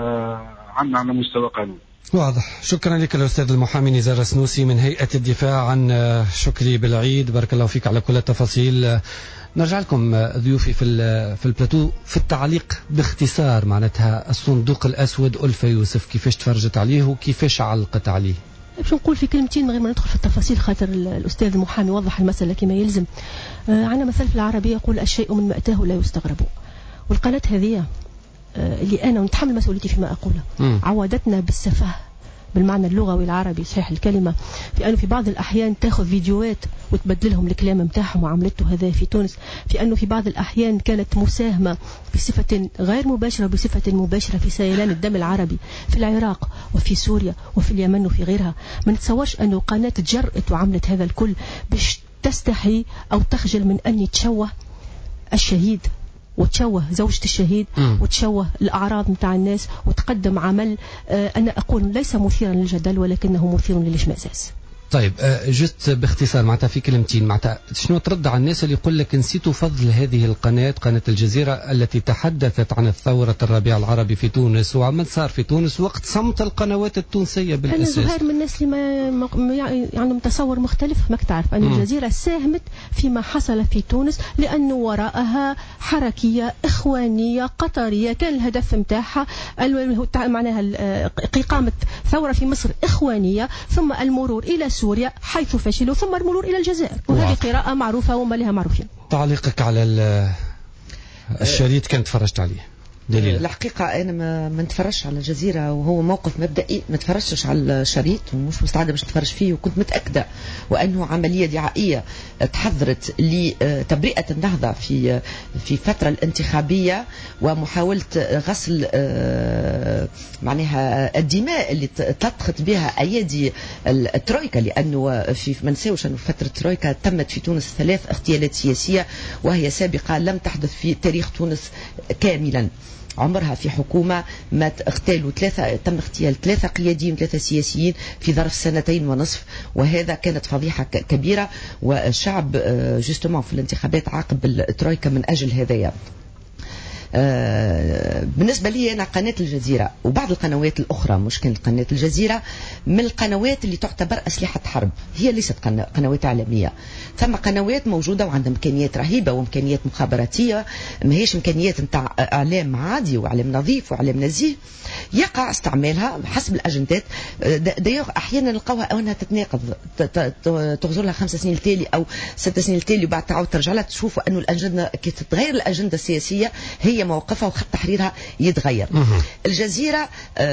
عندنا على مستوى قانون. واضح. شكرا لك الأستاذ المحامي نزار السنوسي من هيئة الدفاع عن شكري بالعيد. بارك الله فيك على كل التفاصيل. نرجع لكم ضيوفي في البلاتو في التعليق باختصار، معناتها الصندوق الأسود ألفة يوسف كيفاش تفرجت عليه وكيفاش علقت عليه؟ باش نقول في كلمتين من غير ما ندخل في التفاصيل، خاطر الأستاذ المحامي وضح المسألة كما يلزم. عندنا مثل في العربية يقول الشيء من مأتاه لا يستغرب، والقناة هذه اللي أنا نتحمل مسؤوليتي فيما أقوله عودتنا بالسفه بالمعنى اللغوي العربي صحيح الكلمة، في أنه في بعض الأحيان تأخذ فيديوهات وتبدلهم الكلام متاعهم، وعملته هذا في تونس، في أنه في بعض الأحيان كانت مساهمة بصفة غير مباشرة وبصفة مباشرة في سيلان الدم العربي في العراق وفي سوريا وفي اليمن وفي غيرها. ما نتصورش أنه قناة تجرأت وعملت هذا الكل باش تستحي أو تخجل من أن يتشوه الشهيد وتشوه زوجة الشهيد وتشوه الأعراض متاع الناس وتقدم عمل أنا أقول ليس مثيرا للجدل ولكنه مثير للاشمئزاز. طيب جست باختصار معناتها في كلمتين، معناتها شنو ترد على الناس اللي يقول لك نسيتوا فضل هذه قناة الجزيرة التي تحدثت عن الثورة الربيع العربي في تونس وعمل صار في تونس وقت صمت القنوات التونسية بالأساس. أنا زهير من الناس اللي ما عندهم تصور مختلف، ما تعرف أن الجزيرة ساهمت فيما حصل في تونس لأنه وراءها حركية إخوانية قطرية، كان الهدف متاعها معناها إقامة ثورة في مصر إخوانية، ثم المرور إلى سوريا حيث فشلوا، ثم المرور إلى الجزائر، وهذه قراءة معروفة وما لها معروفين. تعليقك على الشريط كنت تفرجت عليه؟ دليل. الحقيقة أنا ما نتفرجش على الجزيرة، وهو موقف مبدئي، ما تفرجتش على الشريط ومش مستعدة باش نتفرج فيه، وكنت متأكدة وأنه عملية دعائية تحضرت لتبرئة النهضة في فترة الانتخابية ومحاولة غسل معناها الدماء اللي تلطخت بها أيدي الترويكا، لأنه ما نساوش أنه فترة الترويكا تمت في تونس 3 اغتيالات سياسية وهي سابقة لم تحدث في تاريخ تونس كاملا. عمرها في حكومة ما تم اغتيال 3 قياديين و3 سياسيين في ظرف 2.5 سنين، وهذا كانت فضيحة كبيرة، والشعب جستمون في الانتخابات عاقب الترويكا من أجل هذايا. بالنسبة لي أنا قناة الجزيرة وبعض القنوات الأخرى، مش كانت قناة الجزيرة من القنوات اللي تعتبر أسلحة حرب، هي ليست قنوات إعلامية. ثم قنوات موجودة وعندها إمكانيات رهيبة وإمكانيات مخابراتية، ما هيش إمكانيات نتاع إعلام عادي وإعلام نظيف وإعلام نزيه، يقع استعمالها حسب الأجندات. أحيانا نلقاوها أنها تتناقض، تغزر لها 5 سنين التالي أو 6 سنين التالي وبعد تعود ترجع لها، تشوفوا أنه الأجندة كي تتغير الأجندة السياسية هي موقفها وخط تحريرها يتغير. الجزيرة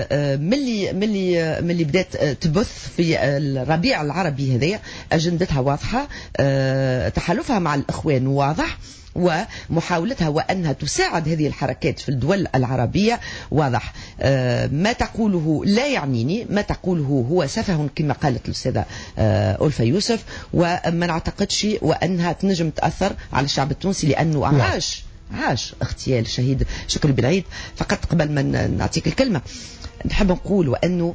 ملي بدات تبث في الربيع العربي هذايا أجندتها واضحة، تحالفها مع الإخوان واضح، ومحاولتها وأنها تساعد هذه الحركات في الدول العربية واضح. ما تقوله لا يعنيني، ما تقوله هو سفه كما قالت الأستاذة ألفة يوسف، وما نعتقدش وأنها تنجم تأثر على الشعب التونسي، لأنه عاش اغتيال الشهيد شكري بالعيد. فقط قبل ما نعطيك الكلمة نحب نقول وأنه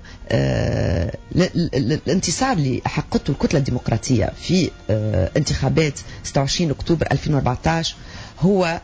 الانتصار اللي حققته الكتلة الديمقراطية في انتخابات 26 أكتوبر 2014 هو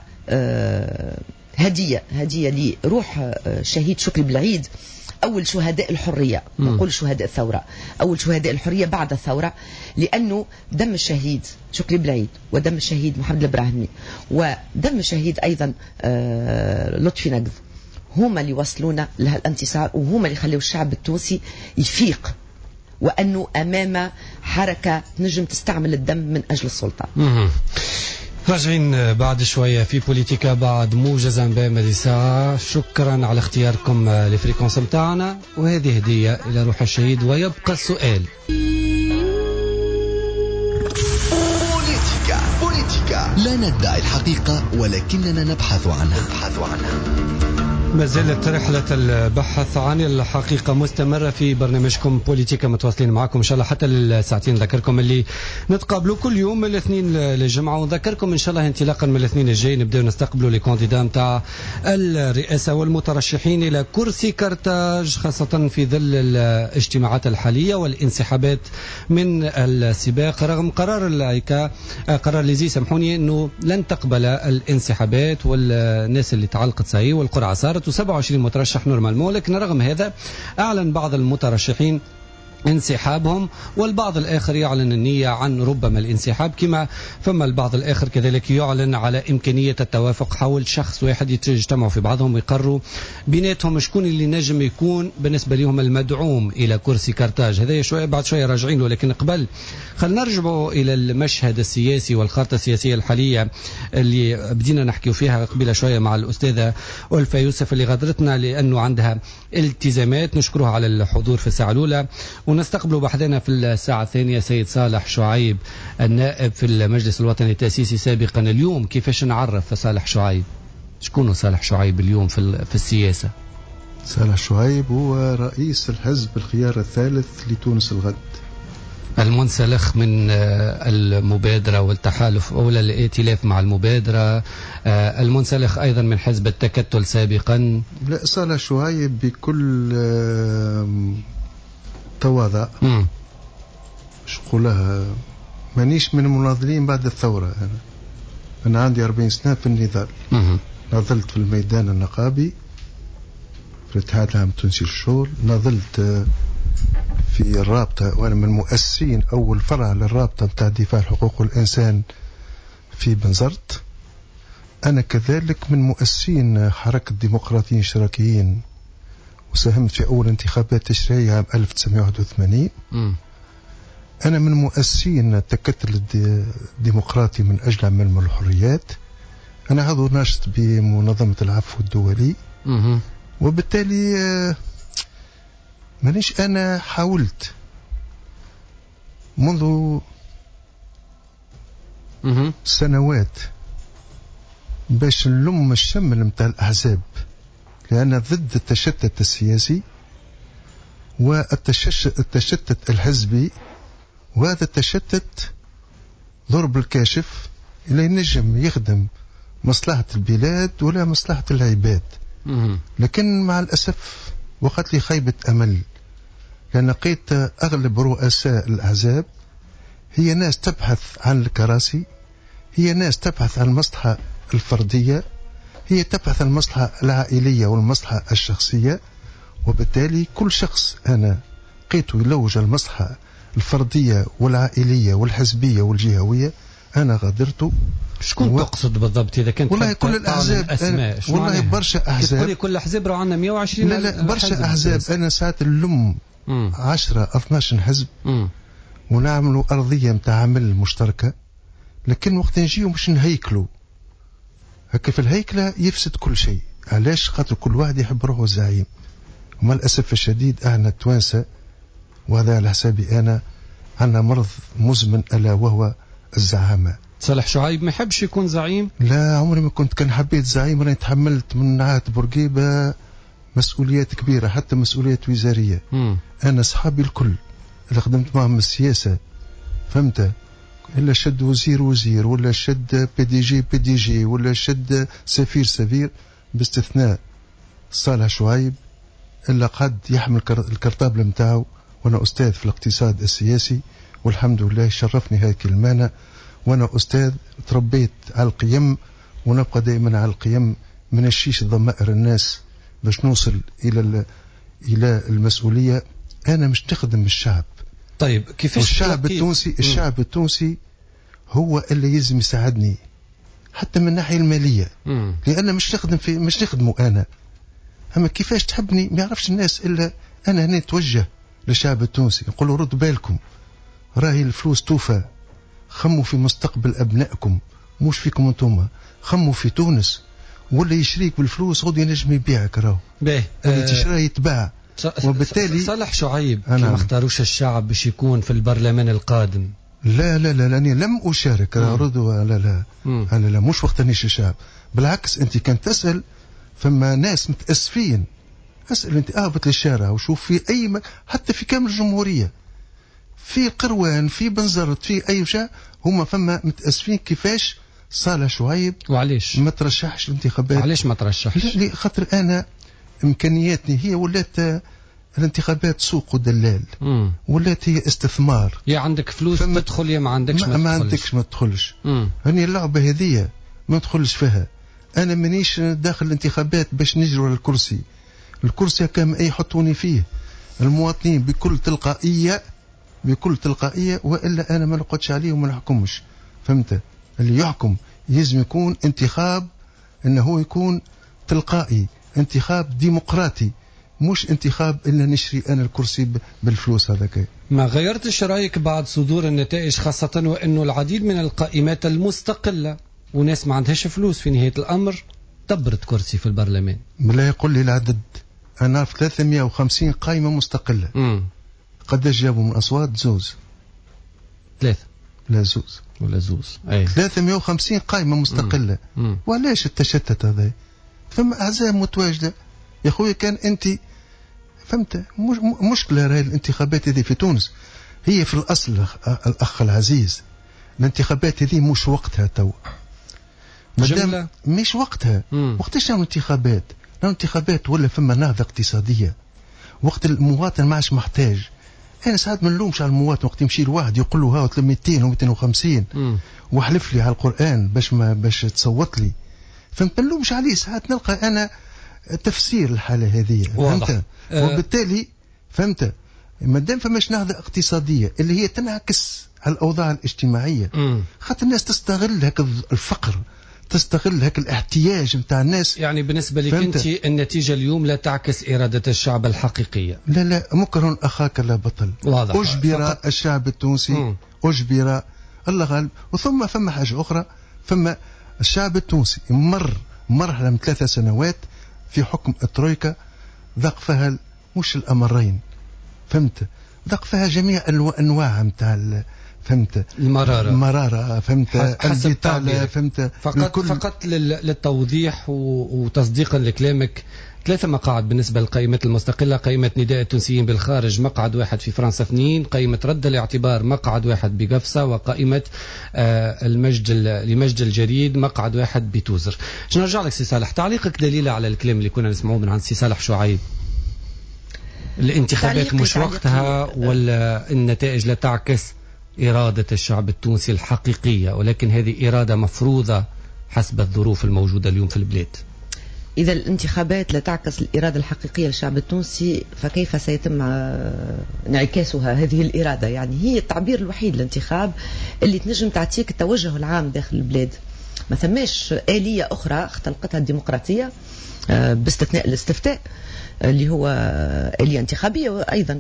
هدية لروح الشهيد شكري بالعيد، أول شهداء الحرية، نقول شهداء الثورة، أول شهداء الحرية بعد الثورة، لأنه دم الشهيد شكري بالعيد ودم الشهيد محمد الإبراهيمي ودم الشهيد أيضا لطفي نقض هما اللي وصلونا لهالانتصار، وهما اللي خلوا الشعب التونسي يفيق وأنه أمام حركة نجم تستعمل الدم من أجل السلطة. راجعين بعد شوية في بوليتيكا بعد موجز أنباء مديسة. شكرا على اختياركم لفريكونس متاعنا، وهذه هدية إلى روح الشهيد. ويبقى السؤال، بوليتيكا لا ندعي الحقيقة ولكننا نبحث عنها. ما زالت رحلة البحث عن الحقيقة مستمرة في برنامجكم بوليتيكا، متواصلين معكم إن شاء الله حتى للساعتين. نذكركم اللي نتقابلوا كل يوم من الاثنين للجمعة، ونذكركم إن شاء الله انطلاقا من الاثنين الجاي نبدأ نستقبلوا لي كانديدا متاع الرئاسة والمترشحين إلى كرسي كرتاج، خاصة في ظل الاجتماعات الحالية والانسحابات من السباق، رغم قرار الأيكا قرار ليزي سامحوني أنه لن تقبل الانسحابات والناس اللي تعلقت صحيح والقرعة صارت 27 مترشح نورمالمون. لكن رغم هذا أعلن بعض المترشحين انسحابهم، والبعض الآخر يعلن النية عن ربما الانسحاب، كما فما البعض الآخر كذلك يعلن على إمكانية التوافق حول شخص واحد يجتمعوا في بعضهم ويقرروا بيناتهم شكون اللي نجم يكون بالنسبة لهم المدعوم إلى كرسي كرتاج. هذا شوية بعد شوية راجعين له، لكن قبل خلينا نرجعوا إلى المشهد السياسي والخارطة السياسية الحالية اللي بدينا نحكي فيها قبل شوية مع الأستاذة ألفة يوسف اللي غادرتنا لأنه عندها التزامات. نشكرها على الحضور في الساعة الأولى، ونستقبل بحثنا في الساعة الثانية سيد صالح شعيب النائب في المجلس الوطني التأسيسي سابقا. اليوم كيفاش نعرف صالح شعيب؟ شكونه صالح شعيب اليوم في السياسة؟ صالح شعيب هو رئيس الحزب الخيار الثالث لتونس الغد، المنسلخ من المبادرة والتحالف أو الائتلاف مع المبادرة، المنسلخ أيضا من حزب التكتل سابقا. لا، صالح شعيب بكل تواضع مش قولها مانيش من المناضلين بعد الثورة. أنا عندي 40 سنة في النضال، نضلت في الميدان النقابي في الاتحاد العام التونسي للشغل، نضلت في الرابطة وأنا من مؤسسين أول فرع للرابطة بتاع دفاع حقوق الإنسان في بنزرت. أنا كذلك من مؤسسين حركة ديمقراطيين اشتراكيين، وساهمت في أول انتخابات تشريعية عام 1981. أنا من مؤسسين التكتل الديمقراطي من أجل عمل الحريات. أنا عضو ناشط بمنظمة العفو الدولي، وبالتالي مانيش أنا حاولت منذ سنوات باش نلم الشمل متاع الأحزاب، لأن ضد التشتت السياسي والتشتت الحزبي، وهذا التشتت ضرب الكاشف اللي ينجم يخدم مصلحة البلاد ولا مصلحة العباد. لكن مع الأسف وقت لي خيبة أمل، لأن لقيت أغلب رؤساء الأحزاب هي ناس تبحث عن الكراسي، هي ناس تبحث عن المصلحة الفردية، هي تبحث عن المصلحة العائلية والمصلحة الشخصية. وبالتالي كل شخص أنا لقيته يلوج المصلحة الفردية والعائلية والحزبية والجهوية أنا غادرته. شكون تقصد بالضبط إذا كنت والله كل الأحزاب والله برشا أحزاب كل أحزاب راه عندنا 120. لا برشا أحزاب. أنا ساعات اللم 10 12 حزب ونعملوا أرضية متاع عمل مشتركة، لكن وقت نجيو مش نهيكلوا هكا في الهيكلة يفسد كل شيء. علاش؟ خاطر كل واحد يحب روحه الزعيم. وما الأسف الشديد احنا التوانسة، وهذا على حسابي أنا، عندنا مرض مزمن ألا وهو الزعامة. صالح شعيب ما يحبش يكون زعيم؟ لا عمري ما كنت. كان حبيت زعيم راني تحملت من عهد بورقيبة مسؤوليات كبيرة، حتى مسؤوليات وزارية. أنا صحابي الكل اللي خدمت معهم السياسة، فهمت، إلا شد وزير ولا شد بي دي جي ولا شد سفير باستثناء صالح شعيب إلا قد يحمل الكرطابل متاعه. وأنا أستاذ في الاقتصاد السياسي والحمد لله شرفني هذه المهنة، وأنا أستاذ تربيت على القيم ونبقى دائما على القيم، من الشيش ضمائر الناس باش نوصل إلى المسؤولية. أنا مش نخدم الشعب. طيب كيفاش الشعب التونسي هو اللي يلزم يساعدني حتى من الناحية المالية، لأن مش نخدمه أنا. أما كيفاش تحبني ما يعرفش الناس إلا أنا هنا نتوجه للشعب التونسي نقول له رد بالكم، راهي الفلوس توفى، خموا في مستقبل أبنائكم مش فيكم أنتم، خموا في تونس، ولا يشريك بالفلوس غادي ينجم يبيعك راهو اللي تشراه يتباع. وبالتالي صالح شعيب ما اختاروش الشعب باش يكون في البرلمان القادم. لا لاني لم اشارك. لا مش وقت نيش الشعب، بالعكس انت كنت تسال فما ناس متاسفين. اسال انت اهبط للشارع وشوف في اي حتى في كامل الجمهوريه، في قروان، في بنزرت، في اي شيء، هم فما متاسفين كيفاش صالح شعيب وعليش ما ترشحش الانتخابات. علاش ما ترشحش؟ خاطر انا امكانياتي هي ولات الانتخابات سوق ودلال، ولات هي استثمار. يا عندك فلوس تدخل يا ما عندكش ما عندكش ما تدخلش. هني اللعبة هذه ما تدخلش فيها. أنا مانيش داخل الانتخابات باش نجري على الكرسي كما أي يحطوني فيه المواطنين بكل تلقائية، وإلا أنا ما نقعدش عليه وما نحكمش. فهمت؟ اللي يحكم يلزم يكون انتخاب أنه يكون تلقائي، انتخاب ديمقراطي، مش انتخاب إلا نشري أنا الكرسي بالفلوس. هذاك ما غيرتش رأيك بعد صدور النتائج، خاصة وأنه العديد من القائمات المستقلة وناس ما عندهاش فلوس في نهاية الأمر دبرت كرسي في البرلمان؟ لا يقول لي العدد. أنا في 350 قائمة مستقلة. قداش جابوا من أصوات؟ 3 لا 2 أي 350 قائمة مستقلة. وعلاش التشتت هذا؟ ثم أحزاب متواجدة يا خويا. كان أنت فهمت مشكلة راهي الانتخابات هذه في تونس هي في الأصل الأخ العزيز، الانتخابات هذه مش وقتها تو، مادام مش وقتها. وقتاش نعمل انتخابات؟ انتخابات ولا فما نهضة اقتصادية، وقت المواطن ما عادش محتاج. أنا ساعات ما نلومش على المواطن وقت يمشي الواحد يقول له ها 200 و 250 وحلف لي على القرآن باش تصوت لي، فما نلومش عليه. ساعات نلقى أنا تفسير الحالة هذه، فهمت؟ وبالتالي فهمت مادام فماش نهضة اقتصادية اللي هي تنعكس على الأوضاع الاجتماعية، خاطر الناس تستغل هك الفقر، تستغل هك الاحتياج نتاع الناس. يعني بالنسبة لك أنت النتيجة اليوم لا تعكس إرادة الشعب الحقيقية. لا مكره أخاك لا بطل. واضح. أجبر الشعب التونسي، أجبر الله غالب. وثم فما حاجة أخرى، فما الشعب التونسي مر مرحلة من 3 سنوات في حكم الترويكا، ذاق فيها مش الأمرين، فهمت؟ ذاق فيها جميع أنواع متاع فهمت المرارة فهمت البطالة فهمت فقط للتوضيح وتصديقا لكلامك. 3 مقاعد بالنسبة للقائمة المستقلة: قائمة نداء التونسيين بالخارج مقعد 1 في فرنسا 2، قائمة رد الاعتبار مقعد 1 بقفصة، وقائمة لمجد الجريد مقعد 1 بتوزر. نرجع لك سي صالح، تعليقك دليل على الكلام اللي كنا نسمعوه من عند سي صالح شعيب. الانتخابات مش وقتها، ولا النتائج لا تعكس إرادة الشعب التونسي الحقيقية، ولكن هذه إرادة مفروضة حسب الظروف الموجودة اليوم في البلاد. إذا الانتخابات لا تعكس الإرادة الحقيقية للشعب التونسي، فكيف سيتم انعكاسها هذه الإرادة؟ يعني هي التعبير الوحيد للانتخاب اللي تنجم تعطيك التوجه العام داخل البلاد. ما ثماش آلية أخرى اختلقتها الديمقراطية باستثناء الاستفتاء اللي هو آلية انتخابية، وأيضا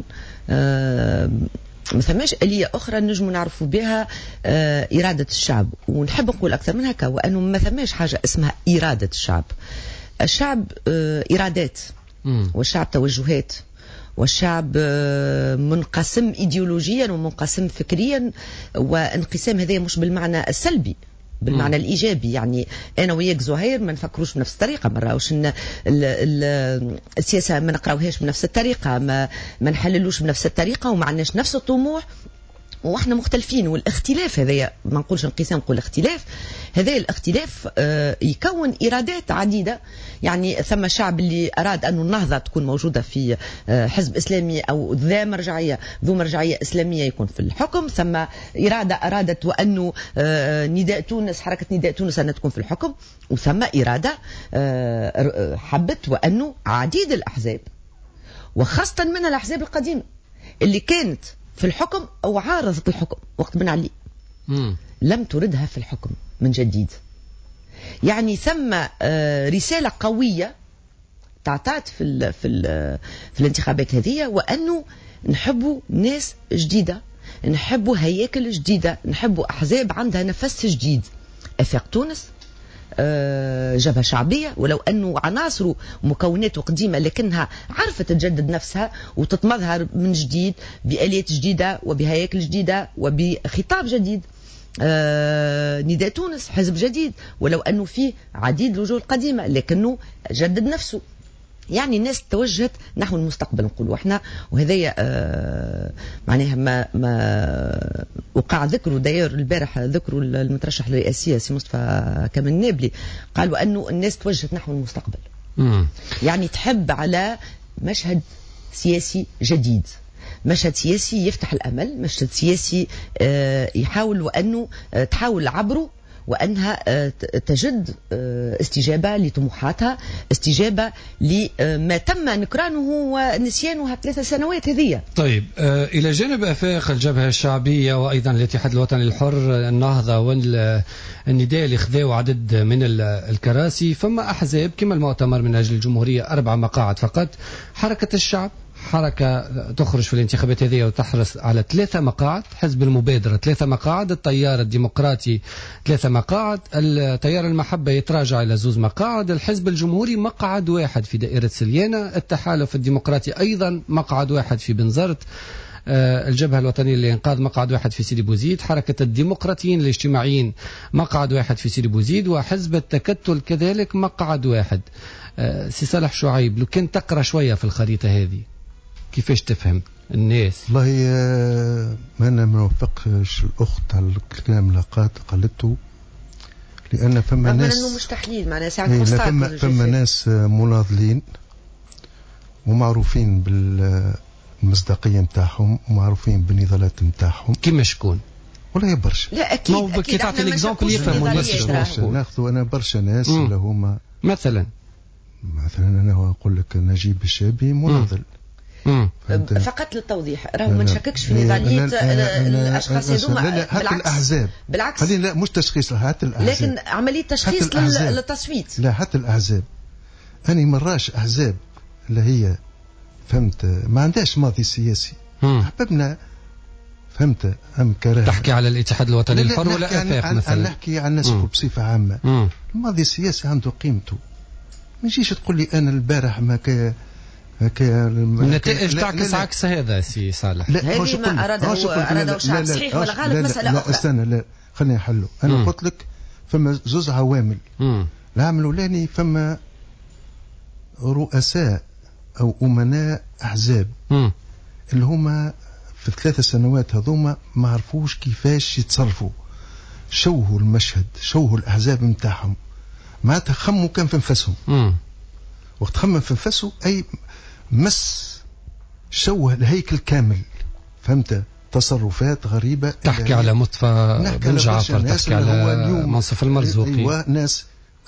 ما ثماش آلية أخرى نجم نعرفوا بها إرادة الشعب. ونحب نقول أكثر من هكا، وأنه ما ثماش حاجة اسمها إرادة الشعب. الشعب إرادات، والشعب توجهات، والشعب منقسم إيديولوجيا ومنقسم فكريا، وانقسام هذا مش بالمعنى السلبي، بالمعنى الإيجابي. يعني أنا وياك زهير ما نفكروش بنفس الطريقة، ما نراوش السياسة ما نقراوهاش بنفس الطريقة، ما نحللوش بنفس الطريقة، وما عندناش نفس الطموح، واحنا مختلفين. والاختلاف هذا، ما نقولش انقسام، نقول اختلاف. هذا الاختلاف يكون إرادات عديدة. يعني ثم شعب اللي أراد أن النهضة تكون موجودة في حزب إسلامي أو ذو مرجعية إسلامية يكون في الحكم. ثم إرادة أرادت وأنه نداء تونس، حركة نداء تونس أن تكون في الحكم. وثم إرادة حبت وأنه عديد الأحزاب، وخاصة من الأحزاب القديمة اللي كانت في الحكم أو عارضت الحكم وقت بن علي، لم تردها في الحكم من جديد. يعني ثم رسالة قوية تعطات في الانتخابات هذه، وأنه نحبوا ناس جديدة، نحبوا هياكل جديدة، نحبوا أحزاب عندها نفس جديد. أفاق تونس جبهة شعبية، ولو أنه عناصره ومكوناته قديمة، لكنها عرفت تجدد نفسها وتتمظهر من جديد بآليات جديدة وبهياكل جديدة وبخطاب جديد. نداء تونس حزب جديد، ولو أنه فيه عديد الوجوه القديمة لكنه جدد نفسه. يعني الناس توجهت نحو المستقبل نقولوا احنا. وهذا معناها ما وقع ذكره داير البارح، ذكروا المترشح الرئاسية سي مصطفى كامل النابلي، قالوا أنه الناس توجهت نحو المستقبل. يعني تحب على مشهد سياسي جديد، مشهد سياسي يفتح الأمل، مشهد سياسي يحاول وأنه تحاول عبره وأنها تجد استجابة لطموحاتها، استجابة لما تم نكرانه ونسيانها 3 سنوات هذه. طيب، إلى جانب أفاق الجبهة الشعبية وأيضا الاتحاد الوطني الحر، النهضة والنداء اللي خذوا عدد من الكراسي، فما أحزاب كما المؤتمر من أجل الجمهورية 4 مقاعد فقط. حركة الشعب حركة تخرج في الانتخابات هذه وتحرص على 3 مقاعد، حزب المبادرة 3 مقاعد، التيار الديمقراطي 3 مقاعد، التيار المحبة يتراجع إلى 2 مقاعد، الحزب الجمهوري مقعد 1 في دائرة سليانة، التحالف الديمقراطي أيضا مقعد 1 في بنزرت، الجبهة الوطنية للإنقاذ مقعد 1 في سيدي بوزيد، حركة الديمقراطيين الاجتماعيين مقعد 1 في سيدي بوزيد، وحزب التكتل كذلك مقعد 1. سي صالح شعيب، لو كان تقرأ شوية في الخريطة هذه كيفاش تفهم الناس؟ والله ما أنا ما وفقش الأخت على الكلام اللي قالته، لأن فما ناس أنه مستحيل معناها فما ناس مناضلين ومعروفين بالمصداقية متاعهم ومعروفين بالنضالات متاعهم. كيما شكون؟ والله برشا. لا أكيد كي تعطي الإكزامبل يفهموا الناس. ناخذوا أنا برشا ناس اللي هما مثلا أنا أقول لك نجيب الشابي مناضل. فقط للتوضيح، راهو ما نشككش في نضالية الأشخاص هذوما، لا حتى الأحزاب، بالعكس خلينا لا مش تشخيص، حتى الأحزاب، لكن عملية تشخيص للتصويت. لا حتى الأحزاب، أنا مراش أحزاب اللي هي فهمت ما عندهاش ماضي سياسي، أحببنا فهمت أم كراهة. تحكي على الاتحاد الوطني الحر ولا أفاق مثلا؟ نحكي عن الناس بصفة عامة. الماضي السياسي عنده قيمته، ما تجيش تقول لي أنا البارح ما النتائج تعكس عكس هذا سي صالح. هذه ما أراده الشعب صحيح ولا غلط مسألة أخرى. استنى لا خليني نحلو. أنا قلت لك فما زوز عوامل. العامل الأولاني فما رؤساء أو أمناء أحزاب اللي هما في ال3 سنوات هذوما ما عرفوش كيفاش يتصرفوا، شوهوا المشهد، شوهوا الأحزاب متاعهم، معناتها خموا كان في نفسهم. وقت خمم في نفسه أي مس شوه الهيكل كامل، فهمت؟ تصرفات غريبة. تحكي على مصطفى بن جعفر، تحكي على منصف المرزوقي. أيوة ناس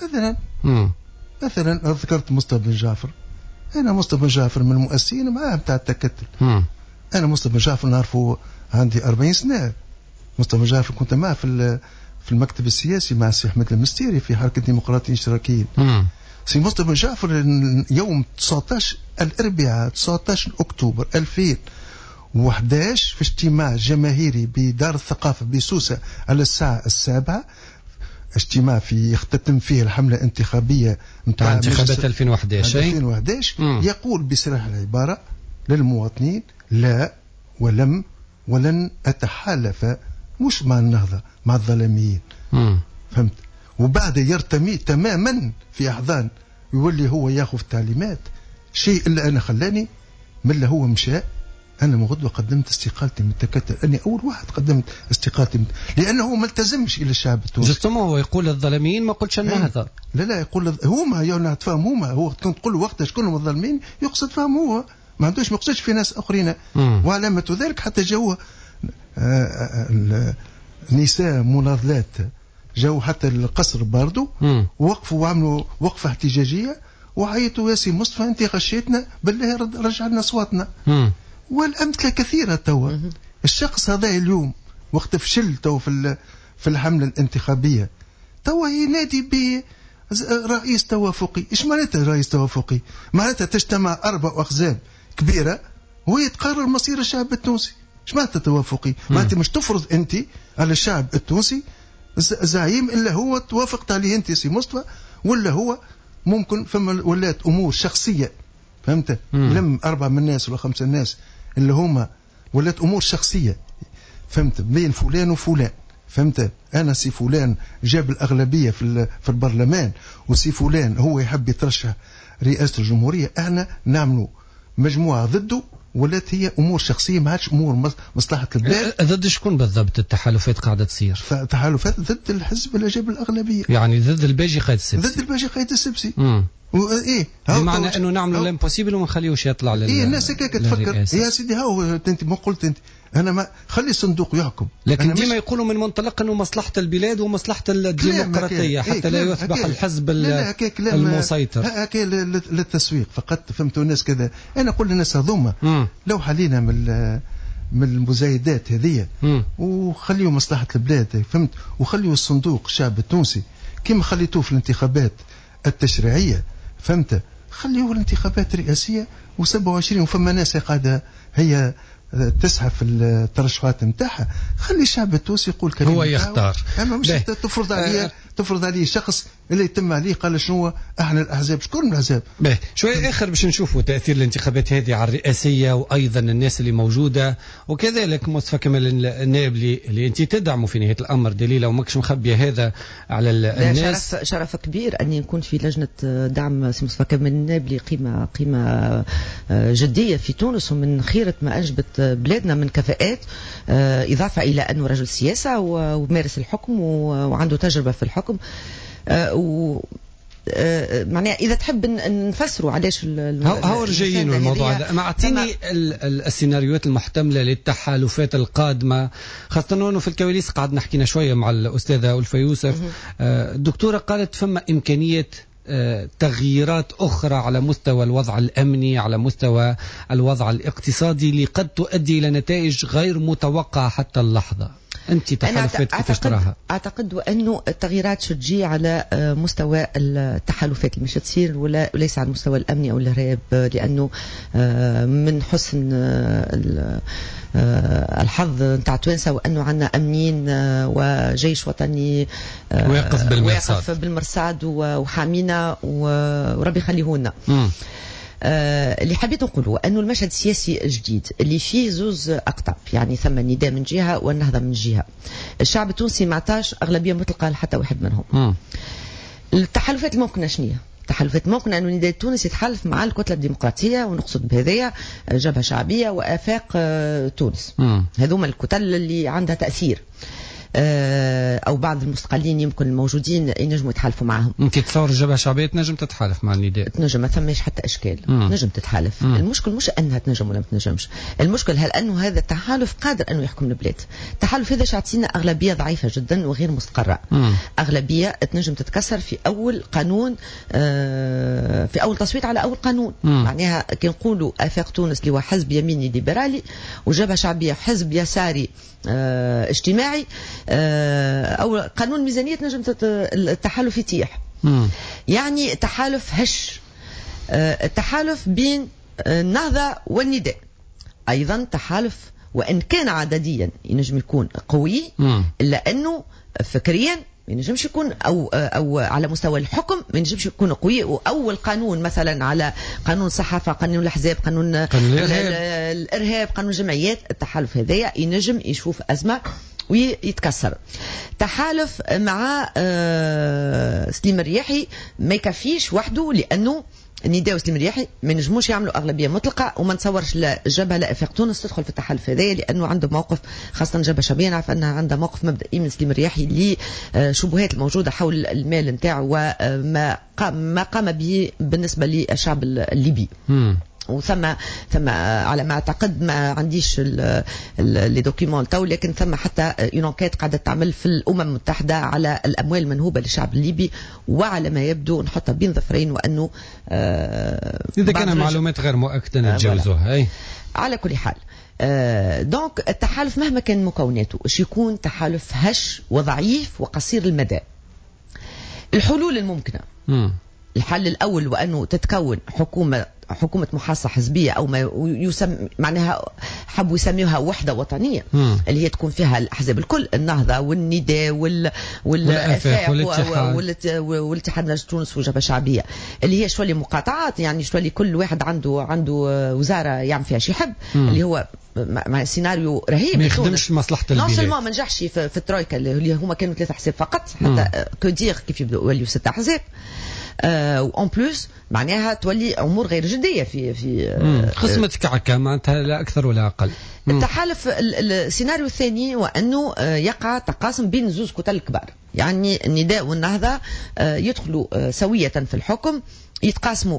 مثلا ذكرت مصطفى بن جعفر. أنا مصطفى بن جعفر من المؤسسين معاه بتاع التكتل. أنا مصطفى بن جعفر نعرفه عندي 40 سنة. مصطفى بن جعفر كنت معه في المكتب السياسي مع السي أحمد المستيري في حركة الديمقراطيين الاشتراكيين. سي مصطفى بن جعفر يوم 19 الأربعاء 19 أكتوبر 2011 في اجتماع جماهيري بدار الثقافة بسوسة على الساعة 7، اجتماع يختتم فيه الحملة الانتخابية متاع انتخابات 2011 يقول بصراحة العبارة للمواطنين: لا ولن أتحالف مش مع النهضة، مع الظلاميين. فهمت؟ وبعد يرتمي تماما في أحضان، يولي هو ياخذ تعليمات شيء إلا أنا خلاني من هو مشى. أنا مغدوة قدمت استقالتي من التكتل، أني أول واحد قدمت استقالتي لأنه ما التزمش إلى الشعب التونسي. جستما هو يقول الظالمين، ما قلتش النهضة. لا يقول هما يعني تفهم هو كنت تقول وقتها شكون الظالمين يقصد فهم هو، ما عندوش ما يقصدش في ناس آخرين. وعلامة ذلك حتى جو نساء مناضلات جو حتى القصر باردو ووقفوا وعملوا وقفة احتجاجية وعيطوا: يا سي مصطفى أنت غشيتنا، بالله رجع لنا أصواتنا. والأمثلة كثيرة. توا الشخص هذا اليوم وقت فشل تو في الحملة الانتخابية توا ينادي برئيس توافقي. إيش معناتها رئيس توافقي؟ معناتها تجتمع 4 أحزاب كبيرة ويتقرر مصير الشعب التونسي. إيش معناتها توافقي؟ معناتها مش تفرض أنت على الشعب التونسي زعيم إلا هو توافقت عليه أنت سي مصطفى، ولا هو ممكن فما ولات أمور شخصية. فهمت؟ لم 4 من الناس ولا 5 الناس اللي هما ولات أمور شخصية. فهمت؟ بين فلان وفلان. فهمت؟ أنا سي فلان جاب الأغلبية في البرلمان، وسي فلان هو يحب يترشح رئاسة الجمهورية، أنا نعملوا مجموعة ضده، ولات هي امور شخصيه ما عادش امور مصلحه البلاد. ضد شكون بالضبط التحالفات قاعده تصير؟ تحالفات ضد الحزب اللي جاب الاغلبيه، يعني ضد الباجي قايد السبسي. ضد الباجي قايد السبسي. وايه بمعنى انه نعملوا الامبوسيبل وما نخليوش يطلع الناس هكاك تفكر. يا سيدي هاو انت ما قلت انت انا ما خلي الصندوق يحكم، لكن ديما يقولوا من منطلق انه مصلحه البلاد ومصلحه الديمقراطيه حتى لا يصبح الحزب المسيطر. هكا للتسويق فقط. فهمتوا الناس كذا. انا اقول للناس هذوما لو حلينا من المزايدات هذه وخليوا مصلحه البلاد، فهمت، وخليوا الصندوق الشعب التونسي كما خليتوه في الانتخابات التشريعيه، فهمت، خليوه الانتخابات الرئاسيه و27 وفما ناس قاعده هي تسحب في الترشحات نتاعها. خلي الشعب التونسي يقول كلمه هو يختار، اما مش تفرض عليه شخص اللي يتم عليه قال شنو احنا الاحزاب. شكون الاحزاب؟ شويه اخر باش نشوفوا تاثير الانتخابات هذه على الرئاسيه وايضا الناس اللي موجوده، وكذلك مصطفى كمال النائب اللي انت تدعمه في نهايه الامر دليله وماكش مخبيه هذا على الناس. شرف كبير اني نكون في لجنه دعم سي مصطفى كمال النائب قيمه جديه في تونس، ومن خيره ما انجبت بلادنا من كفاءات، اضافه الى انه رجل سياسه ومارس الحكم وعنده تجربه في الحكم. معناها إذا تحب نفسروا علاش هو رجعين الموضوع هذا. ما أعطيني السيناريوهات المحتملة للتحالفات القادمة، خاصة أنه في الكواليس قعدنا حكينا شوية مع الأستاذة ألفة يوسف. الدكتورة قالت فما إمكانية تغييرات أخرى على مستوى الوضع الأمني، على مستوى الوضع الاقتصادي، اللي قد تؤدي إلى نتائج غير متوقعة حتى اللحظة. أنت تحالفات كيف تراها؟ أعتقد أنه التغييرات شتجي على مستوى التحالفات اللي مش تصير وليس على المستوى الأمني أو الإرهاب، لأنه من حسن الحظ نتاع توانسة وأنه عندنا أمنين وجيش وطني واقف بالمرصاد وحامينا وربي يخليهولنا. اللي حبيت نقوله أنه المشهد السياسي الجديد اللي فيه زوز أقطاب، يعني ثم النداء من جهة والنهضة من جهة. الشعب التونسي ما عطاش أغلبية مطلقة لحتى واحد منهم. التحالفات الممكنة شنية؟ التحالفات ممكن أن النداء التونسي يتحالف مع الكتلة الديمقراطية، ونقصد بهذايا جبهة شعبية وآفاق تونس. هذوما الكتل اللي عندها تأثير، أو بعض المستقلين يمكن الموجودين ينجموا يتحالفوا معهم. ممكن تصور الجبهة الشعبية تنجم تتحالف مع النداء؟ تنجم، ما ثماش حتى إشكال. نجم تتحالف. المشكل مش أنها تنجم ولا ما تنجمش، المشكل هل أنه هذا التحالف قادر أنه يحكم البلاد. التحالف هذا شعطينا أغلبية ضعيفة جدا وغير مستقرة. أغلبية تنجم تتكسر في أول قانون، في أول تصويت على أول قانون. معناها كي نقولوا آفاق تونس اللي هو حزب يميني ليبرالي، وجبهة شعبية حزب يساري اجتماعي، أو قانون ميزانية، نجم التحالف يتيح. يعني تحالف هش، التحالف بين النهضة والنداء أيضا تحالف، وإن كان عدديا ينجم يكون قوي، إلا أنه فكريا ما ينجمش يكون أو على مستوى الحكم ما ينجمش يكون قوي. وأول قانون مثلا على قانون الصحافة، قانون الأحزاب، قانون الإرهاب، قانون الجمعيات، التحالف هذايا ينجم يشوف أزمة ويتكسر. تحالف مع سليم الرياحي ما يكفيش وحده، لأنه النداء وسليم الرياحي ما نجموش يعملوا أغلبية مطلقة، وما نتصورش لا الجبهة لا آفاق تونس تدخل في التحالف هذايا، لأنه عنده موقف، خاصة الجبهة الشعبية نعرف أنها عندها موقف مبدئي من سليم الرياحي لشبهات الموجودة حول المال نتاعو وما قام به بالنسبة للشعب الليبي. وثم على ما اعتقد، ما عنديش لي دوكيمون تو، لكن ثم حتى يونكات قاعده تعمل في الامم المتحده على الاموال المنهوبه للشعب الليبي، وعلى ما يبدو نحطها بين ظفرين، وانه اذا كان معلومات غير مؤكده نتجاوزوها. على كل حال دونك التحالف مهما كان مكوناته ايش يكون تحالف هش وضعيف وقصير المدى. الحلول الممكنه، الحل الأول وأنه تتكون حكومة محاصة حزبية، أو ما معناها حبوا يسميوها وحدة وطنية، اللي هي تكون فيها الأحزاب الكل، النهضة والنداء والآفاق والاتحاد نجد تونس والجبهة الشعبية، اللي هي شوية مقاطعات، يعني شوية كل واحد عنده وزارة يعمل فيها شي يحب، اللي هو مع سيناريو رهيب. ما يخدمش مصلحة البلاد. نون ما نجحش في الترويكا اللي هما كانوا 3 أحزاب فقط، حتى كودير كيف يوليوا 6 أحزاب. وان بلوس معناها تولي امور غير جديه في قسمه كعكه معناتها لا اكثر ولا اقل. التحالف السيناريو الثاني وانه يقع تقاسم بين زوج كتل كبار، يعني النداء والنهضه يدخلوا سويه في الحكم، يتقاسموا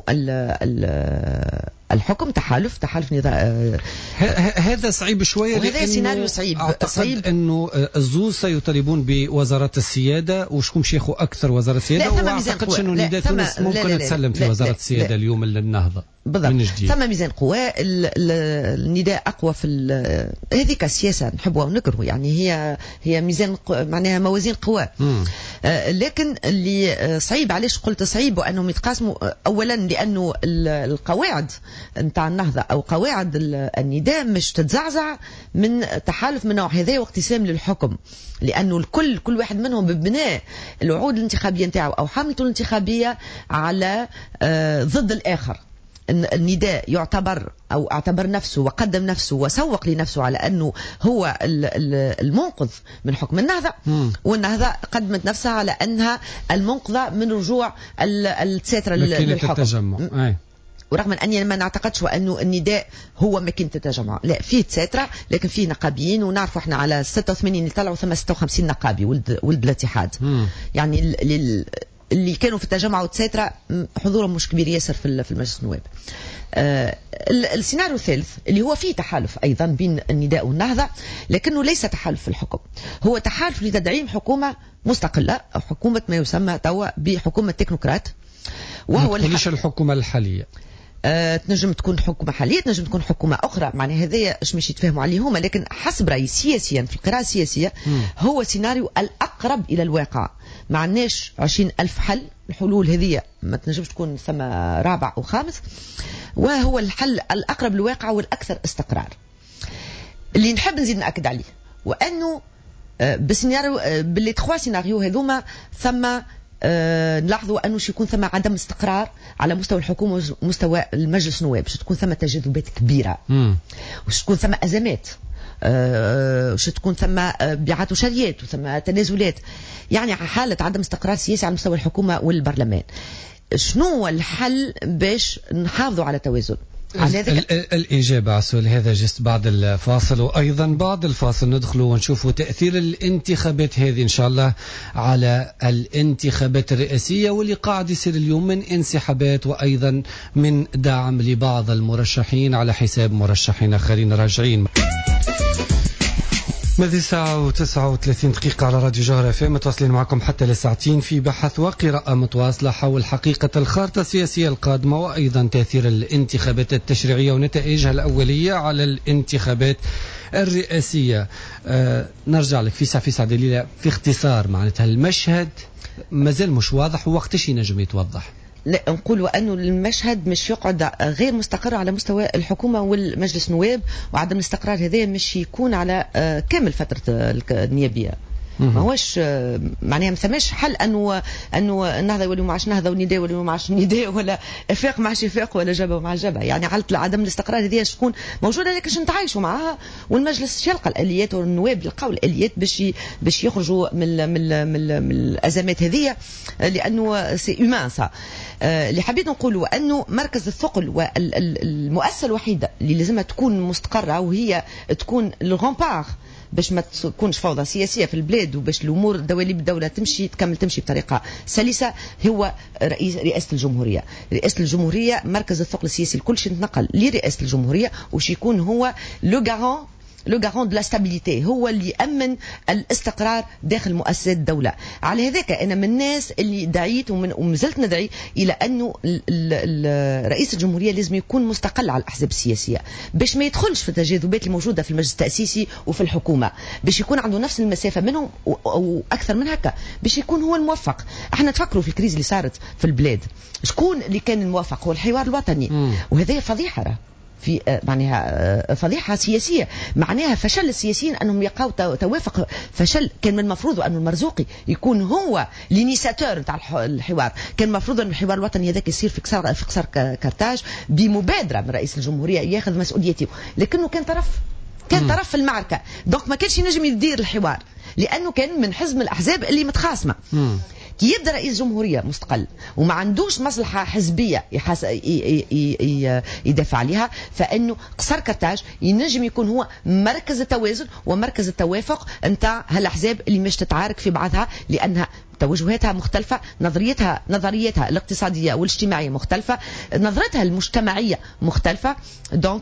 الحكم، تحالف نظام. هذا صعيب شويه، وهذا سيناريو صعيب. أعتقد انه الزوز سيطالبون بوزارات السياده، وشكون شيخوا اكثر وزاره السياده، وما اعتقدش انه نداء تونس ممكن تسلم في وزاره السياده اليوم للنهضه. بالضبط، ثم ميزان قوى، النداء اقوى في هذيك السياسه نحبوها ونكرهوا، يعني هي ميزان معناها موازين قوى. لكن اللي صعيب، علاش قلت صعيب وانهم يتقاسموا؟ اولا لانه القواعد نتاع النهضه او قواعد النداء مش تتزعزع من تحالف من نوع هذا واقتسام للحكم، لانه كل واحد منهم ببناء الوعود الانتخابيه نتاعو او حملته الانتخابيه على ضد الاخر. النداء يعتبر أو اعتبر نفسه وقدم نفسه وسوق لنفسه على أنه هو المنقذ من حكم النهضة، والنهضة قدمت نفسها على أنها المنقذة من رجوع التساترة للحكم. ورغم أني ما نعتقدش وأنه النداء هو ماكينة التجمع، لا، فيه تساترة لكن فيه نقابيين، ونعرف احنا على 86 اللي طلعوا ثم 56 نقابي ولد الاتحاد. يعني اللي كانوا في التجمع والتساترة حضورهم مش كبير ياسر في المجلس النواب. السيناريو الثالث اللي هو فيه تحالف أيضا بين النداء والنهضة، لكنه ليس تحالف في الحكم، هو تحالف لتدعيم حكومة مستقلة أو حكومة ما يسمى توا بحكومة تكنوقراط. وهو الحكومة الحالية تنجم تكون حكومة حالية، تنجم تكون حكومة أخرى، معنى هذايا اش مش يتفاهموا عليهما، لكن حسب رأيي سياسيا في القراءة السياسية هو سيناريو الأقرب إلى الواقع. ما عندناش 20,000 حل، الحلول هذه ما تنجمش تكون ثم رابع أو خامس، وهو الحل الأقرب للواقع والأكثر استقرار. اللي نحب نزيد نأكد عليه وأنه بالسيناريو باللي 3 سيناريو هذوما ثم نلاحظوا أنه يكون ثم عدم استقرار على مستوى الحكومة ومستوى المجلس النواب، تكون ثم تجاذبات كبيرة وتكون ثم أزمات، تكون ثم بيعات وشريات وثم تنازلات، يعني حالة عدم استقرار سياسي على مستوى الحكومة والبرلمان. شنو هو الحل باش نحافظوا على توازن؟ الإجابة على السؤال هذا جست بعد الفاصل، وأيضا بعد الفاصل ندخلوا ونشوفوا تأثير الانتخابات هذه إن شاء الله على الانتخابات الرئاسية واللي قاعد يصير اليوم من انسحابات وأيضا من دعم لبعض المرشحين على حساب مرشحين آخرين راجعين. ماذا ساعة و39 دقيقة على راديو جوهر FM، متواصلين معكم حتى لساعتين في بحث وقراءة متواصلة حول حقيقة الخارطة السياسية القادمة وأيضا تأثير الانتخابات التشريعية ونتائجها الأولية على الانتخابات الرئاسية. نرجع لك في ساعة دليلة في اختصار، معناتها المشهد مازال مش واضح، ووقتش ينجم يتوضح؟ لا، نقول أنه المشهد مش يقعد غير مستقر على مستوى الحكومة والمجلس النواب، وعدم الاستقرار هذا مش يكون على كامل فترة النيابية. ما هوش معناها ما ثماش حل انه النهضه يوليو معاش نهضه والنداء يوليو معاش نداء، ولا افاق معاش افاق، ولا جبهه مع جبهه. يعني على عدم الاستقرار هذه تكون موجوده، لكن نتعايشوا معها، والمجلس يلقى الاليات والنواب يلقاو الاليات باش يخرجوا من الازمات هذه، لانه سي اومان صا. اللي حبيت نقوله انه مركز الثقل والمؤسسه الوحيده اللي لازمها تكون مستقره وهي تكون الغامبار باش ما تكونش فوضى سياسية في البلاد، وباش الأمور دواليب الدولة تمشي بطريقة سلسة، هو رئاسة الجمهورية. رئاسة الجمهورية مركز الثقل السياسي الكل شيء يتنقل لرئاسة الجمهورية، وش يكون هو لو غارون دو لا ستابيليتي، هو اللي يأمن الاستقرار داخل مؤسسات الدولة. على هذاك أنا من الناس اللي دعيت ومازلت ندعي إلى أنه رئيس الجمهورية لازم يكون مستقل على الأحزاب السياسية، باش ما يدخلش في التجاذبات اللي موجودة في المجلس التأسيسي وفي الحكومة، باش يكون عنده نفس المسافة منهم أو أكثر من هكا، باش يكون هو الموفق. احنا تفكروا في الكريز اللي صارت في البلاد، شكون اللي كان الموفق؟ هو الحوار الوطني، وهذا فضيحة في معناها فضيحة سياسية، معناها فشل السياسيين أنهم يقعوا توافق. فشل كان من المفروض أن المرزوقي يكون هو لينيساتور نتاع الحوار، كان المفروض أن الحوار الوطني هذاك يصير في قصر كرتاج بمبادرة من رئيس الجمهورية ياخذ مسؤوليته، لكنه كان طرف في المعركة، دونك ما كانش ينجم يدير الحوار، لأنه كان من حزب الأحزاب اللي متخاصمة. كي يبدا رئيس جمهورية مستقل وما عندوش مصلحة حزبية يدافع عليها، فإنه قصر كرتاج ينجم يكون هو مركز التوازن ومركز التوافق نتاع هالأحزاب اللي مش تتعارك في بعضها، لأنها توجهاتها مختلفة، نظريتها الاقتصادية والاجتماعية مختلفة، نظرتها المجتمعية مختلفة. دونك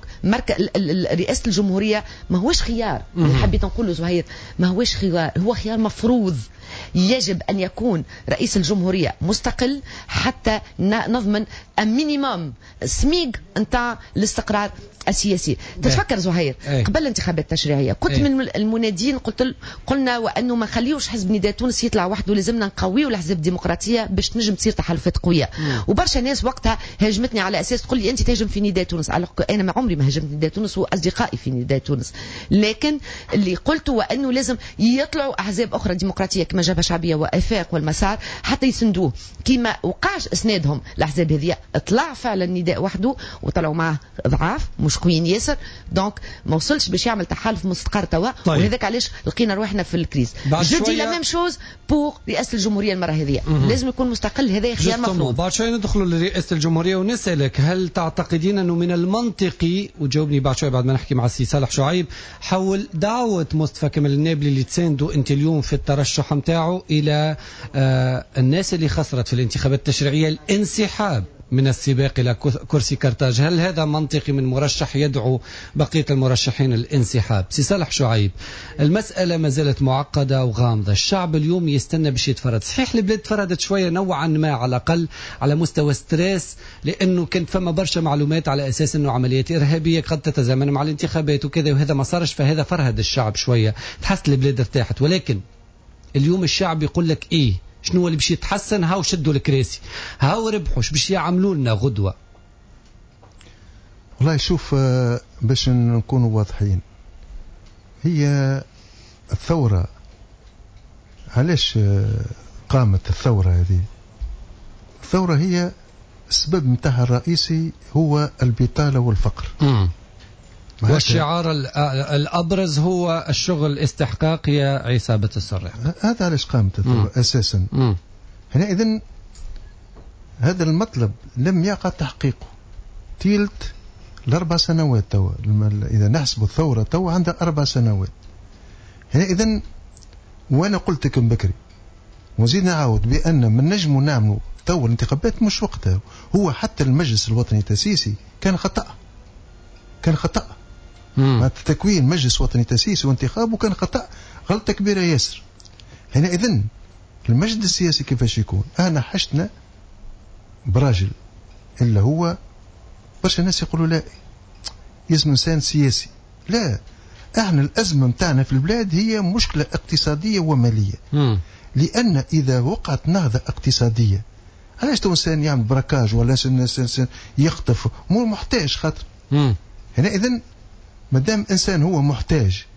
رئاسة الجمهورية ما هوش خيار، حبيت نقول له زهير ما هوش خيار، هو خيار مفروض. يجب أن يكون رئيس الجمهورية مستقل حتى نضمن المينيموم سميق نتاع الاستقرار السياسي. تتفكر زهير قبل الانتخابات التشريعية كنت من المنادين، قلنا وأنه ما خليوش حزب نداء تونس يطلع وحده، لازمنا نقويه الأحزاب الديمقراطية باش تنجم تصير تحالفات قوية. وبرشا ناس وقتها هاجمتني على أساس تقول لي أنت تهاجم في نداء تونس، أنا ما عمري ما هاجمت نداء تونس وأصدقائي في نداء تونس، لكن اللي قلته وأنه لازم يطلعوا أحزاب أخرى ديمقراطية كما جبهة شعبية وإفاق والمسار حتى يسندوه، كما وقعش إسنادهم الأحزاب هذه. طلع فعلا نداء وحده وطلعوا معه ضعاف مش قويين ياسر، دونك ما وصلش باش يعمل تحالف مستقر توا. طيب. وهذاك علاش لقينا روحنا في الكريز. جدي لا ميم شوز بور رئاسة الجمهورية المرة هذه، لازم يكون مستقل، هذا خيار مفروض. بعد شوي ندخلوا لرئاسة الجمهورية ونسألك هل تعتقدين أنه من المنطقي، وجاوبني بعد شوي بعد ما نحكي مع السي صالح شعيب حول دعوة مصطفى كمال النابلي اللي تساندوا انت اليوم في الترشح متاعه إلى الناس اللي خسرت في الانتخابات التشريعية الانسحاب من السباق إلى كرسي كرتاج، هل هذا منطقي من مرشح يدعو بقية المرشحين الانسحاب؟ سي صالح شعيب، المسألة ما زالت معقدة وغامضة، الشعب اليوم يستنى باش يتفرد. صحيح البلاد تفردت شوية نوعا ما على الأقل على مستوى ستريس، لأنه كانت فما برشا معلومات على أساس أنه عمليات إرهابية قد تتزامن مع الانتخابات وكذا، وهذا ما صارش، فهذا فرهد الشعب شوية، تحس البلاد ارتاحت. ولكن اليوم الشعب يقول لك إيه شنو اللي باش يتحسن؟ هاو شدوا الكراسي، هاو ربحوا باش يعملوا لنا غدوة. والله شوف، باش نكونوا واضحين، هي الثورة علاش قامت الثورة هذه. الثورة هي السبب متاعها الرئيسي هو البطالة والفقر. والشعار الأبرز هو الشغل الاستحقاق يا عصابة السراح. هذا علاش قامت الثورة أساسا. هنا إذن هذا المطلب لم يقع تحقيقه تيلت ل4 سنوات توا. إذا نحسب الثورة توا عندها 4 سنوات. هنا إذن وأنا قلت لكم بكري وزيد نعاود بأن من نجم نعملوا توا الانتخابات مش وقتها. هو حتى المجلس الوطني التأسيسي كان خطأ. تكوين مجلس وطني تأسيسي وانتخابه كان خطأ، غلطة كبيرة ياسر. هنا إذن المجلس السياسي كيفاش يكون؟ أنا حشتنا براجل إلا هو برشا ناس يقولوا لا يسمى إنسان سياسي. لا، احنا الأزمة متاعنا في البلاد هي مشكلة اقتصادية ومالية. لأن إذا وقعت نهضة اقتصادية علاش تو إنسان يعمل براكاج ولا إنسان يخطف مو محتاج خاطر. هنا إذن مادام إنسان هو محتاج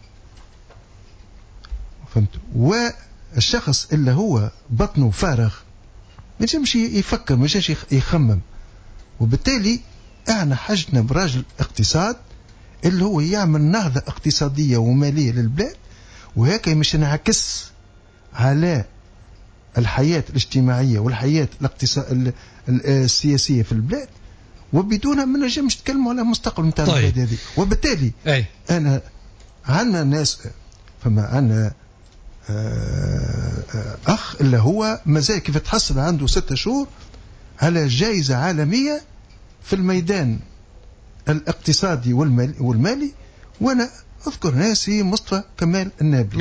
فهمت، والشخص اللي هو بطنه فارغ ما يجمش يفكر، ما يجمش يخمم، وبالتالي احنا حاجتنا براجل اقتصاد اللي هو يعمل نهضة اقتصادية ومالية للبلاد، وهيك مش ينعكس على الحياة الاجتماعية والحياة السياسية في البلاد، وبدونها ما نجمش نتكلموا على مستقبل نتاع البلاد هذه. وبالتالي انا عندنا ناس فما انا اخ اللي هو مازال كيف تحصل عنده 6 شهور على جائزة عالمية في الميدان الاقتصادي والمالي، وانا اذكر ناسي مصطفى كمال النابلي.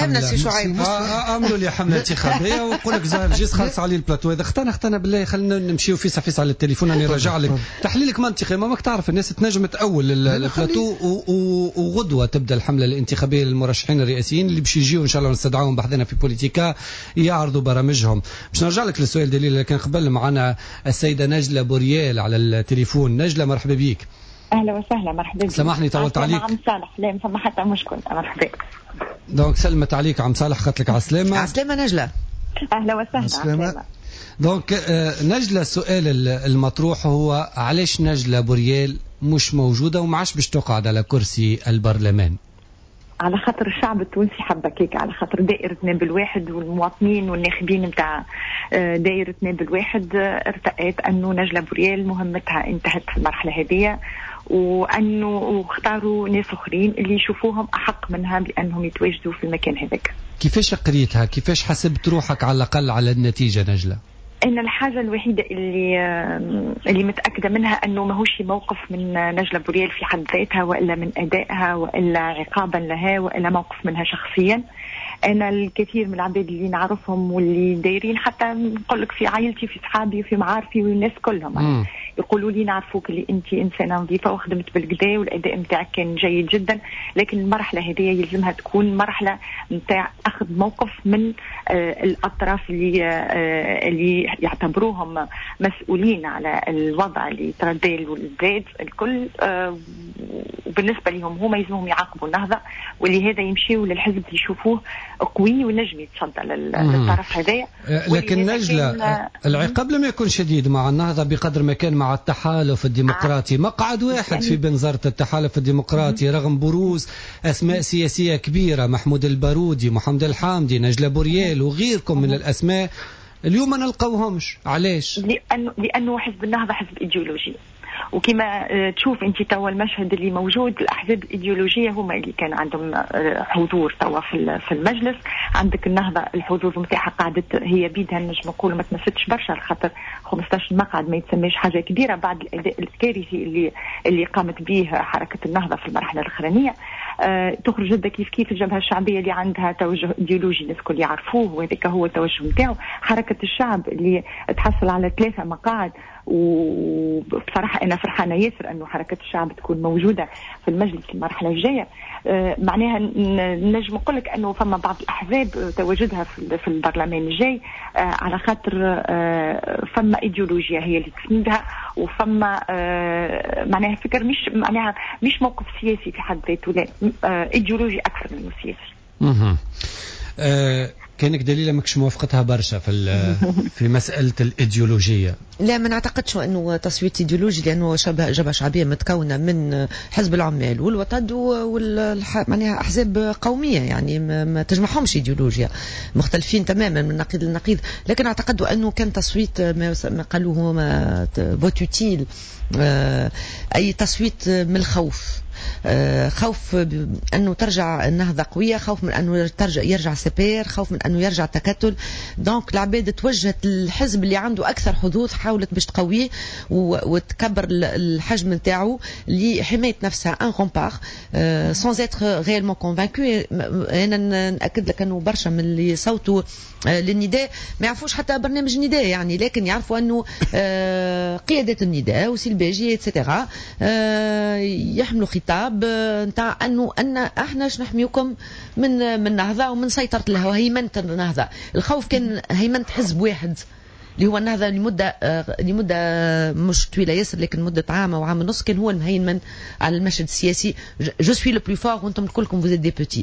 عملوا لي حمله انتخابيه ونقول لك زهر جيس خالص علي البلاتو. اذا اختنا بالله خلينا نمشيو فيس على التليفون راني راجع لك تحليلك منطقي. ما ماك تعرف الناس تنجم تاول البلاتو وغدوه تبدا الحمله الانتخابيه للمرشحين الرئاسيين اللي باش يجيو ان شاء الله نستدعوهم بحثنا في بوليتيكا يعرضوا برامجهم. باش نرجع لك للسؤال دليل، لكن قبل معنا السيده نجله بوريال على التليفون. نجله مرحبا بك. اهلا وسهلا، مرحبا بك. سامحني طولت عليك. عم صالح لا ما حتى مشكل. مرحبا. دونك سلمت عليك عم صالح، خط لك على السلامه. على السلامه نجله. اهلا وسهلا. عسلامة. دونك نجله السؤال المطروح هو علاش نجله بوريال مش موجوده وما عادش باش تقعد على كرسي البرلمان؟ على خاطر الشعب التونسي حبك هيك، على خاطر دائرة نابل واحد والمواطنين والناخبين نتاع دائرة نابل واحد ارتأت أنه نجلة بوريال مهمتها انتهت في المرحلة هذه، وأنه اختاروا ناس أخرين اللي يشوفوهم أحق منها بأنهم يتواجدوا في المكان هذاك. كيفاش قريتها؟ كيفاش حسبت روحك على الأقل على النتيجة نجلة؟ إن الحاجة الوحيدة اللي متأكدة منها أنه ماهوش موقف من نجلة بوريال في حد ذاتها، وإلا من أدائها، وإلا عقابا لها، وإلا موقف منها شخصيا. أنا الكثير من العباد اللي نعرفهم واللي دايرين، حتى نقول لك في عائلتي في صحابي وفي معارفي والناس كلهم يقولوا لي نعرفوك اللي أنت إنسانة نظيفة وخدمت بالكدا والأداء متاعك كان جيد جدا، لكن المرحلة هذه يلزمها تكون مرحلة متاع أخذ موقف من الأطراف اللي يعتبروهم مسؤولين على الوضع اللي تردى البلاد الكل، وبالنسبة لهم هما يلزمهم يعاقبوا النهضة، واللي هذا يمشيوا للحزب اللي يشوفوه قوي ونجم يتصدى للطرف هذايا. لكن نجلة العقاب لم يكن شديد مع النهضة بقدر ما كان مع التحالف الديمقراطي. مقعد واحد في بنزرة التحالف الديمقراطي رغم بروز أسماء سياسية كبيرة، محمود البارودي، محمد الحامدي، نجلة بوريال وغيركم من الأسماء، اليوم ما نلقوهمش. علاش؟ لأنه حزب النهضة حزب إيديولوجي، وكما تشوف انت توا المشهد اللي موجود، الاحزاب الايديولوجيه هما اللي كان عندهم حضور توا في المجلس. عندك النهضه الحضور نتاعها قعدت هي بيدها نجم نقول ما تمستش برشا، خاطر 15 مقعد ما يتسميش حاجه كبيره بعد الاداء الكارثي اللي قامت به حركه النهضه في المرحله الاخرانيه. تخرج جدا كيف الجبهه الشعبيه اللي عندها توجه ايديولوجي الناس الكل يعرفوه، وهذاك هو التوجه نتاعو. حركه الشعب اللي تحصل على 3 مقاعد، وبصراحه انا فرحانه ياسر انه حركه الشعب تكون موجوده في المجلس المرحله الجايه. معناها نجم نقول لك انه فما بعض الاحزاب تواجدها في البرلمان الجاي على خاطر فما ايديولوجيا هي اللي تسندها، وفما معناها فكر مش موقف سياسي في حد ذاته، لا ايديولوجي اكثر منه سياسي. كانك دليلة ماكش موافقتها برشا في مسألة الإيديولوجية. لا ما نعتقدش انه تصويت ايديولوجي، لانه جبهه شعبيه متكونه من حزب العمال والوطد معناها احزاب قوميه، يعني ما تجمعهمش ايديولوجيا، مختلفين تماما من نقيض لنقيض. لكن اعتقد انه كان تصويت ما قالوه فوت يوتيل، اي تصويت من الخوف، خوف أنه ترجع النهضة قوية، خوف من أنه يرجع سبير، خوف من أنه يرجع تكتل. دونك العباد توجهت الحزب اللي عنده أكثر حظوظ، حاولت باش تقويه وتكبر الحجم نتاعو لحماية نفسها ان رومبار سانز اتر غيرمون كونفانكو. أنا نأكد لك أنه برشا من اللي صوتوا للنداء ما يعرفوش حتى برنامج النداء يعني، لكن يعرفوا أنه قيادة النداء وسيل باجي اتسيتيرا يحملوا خطاب نتاع أن احنا باش نحميكم من النهضة ومن سيطرة هيمنة النهضة. الخوف كان هيمنة حزب واحد اللي هو النهضة لمدة مش طويلة ياسر، لكن مدة عام أو عام ونص كان هو المهيمن على المشهد السياسي. جو سوي لو بلو فور وانتم كلكم فوز دي بوتي.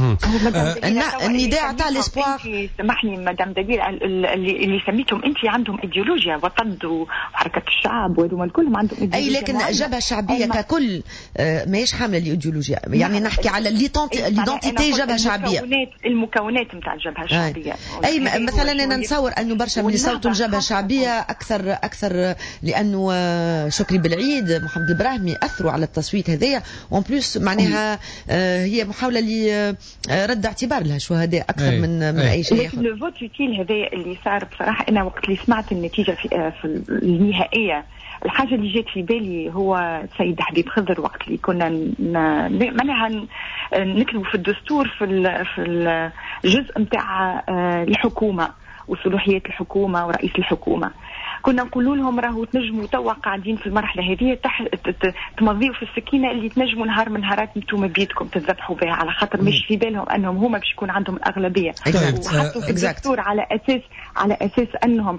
النداء تاع الاسبوار. سامحني مدام دليل، اللي سميتهم انت عندهم ايديولوجيا، وطد وحركه الشعب وهذوما كلهم عندهم ايديولوجيا. اي لكن الجبهه الشعبيه ككل ماهيش حامله الايديولوجيا، يعني نحكي على ليدونتيتي جبهه شعبيه، المكونات نتاع الجبهه الشعبيه. اي مثلا انا نتصور انه برشا من اللي صوتوا الجبهه الشعبيه اكثر لانه شكري بالعيد محمد البراهمي اثروا على التصويت هذايا، وان بلوس معناها هي محاوله لي رد اعتبار لها شهداء اكثر من اي شيء اخر. لو فوت يوتيل هذا اللي صار بصراحه، انا وقت اللي سمعت النتيجه في النهائيه، الحاجه اللي جات في بالي هو السيد حبيب خضر، وقت اللي كنا معناها نكتبوا في الدستور في الجزء نتاع الحكومه وصلاحيات الحكومه ورئيس الحكومه، كنا نقول لهم راهو تنجموا توا قاعدين في المرحله هذه تمضيوا في السكينه اللي تنجموا نهار من نهارات انتم بيدكم تذبحوا بها، على خاطر مش في بالهم انهم هما باش يكون عندهم الاغلبيه. وحطوا في الدستور على اساس انهم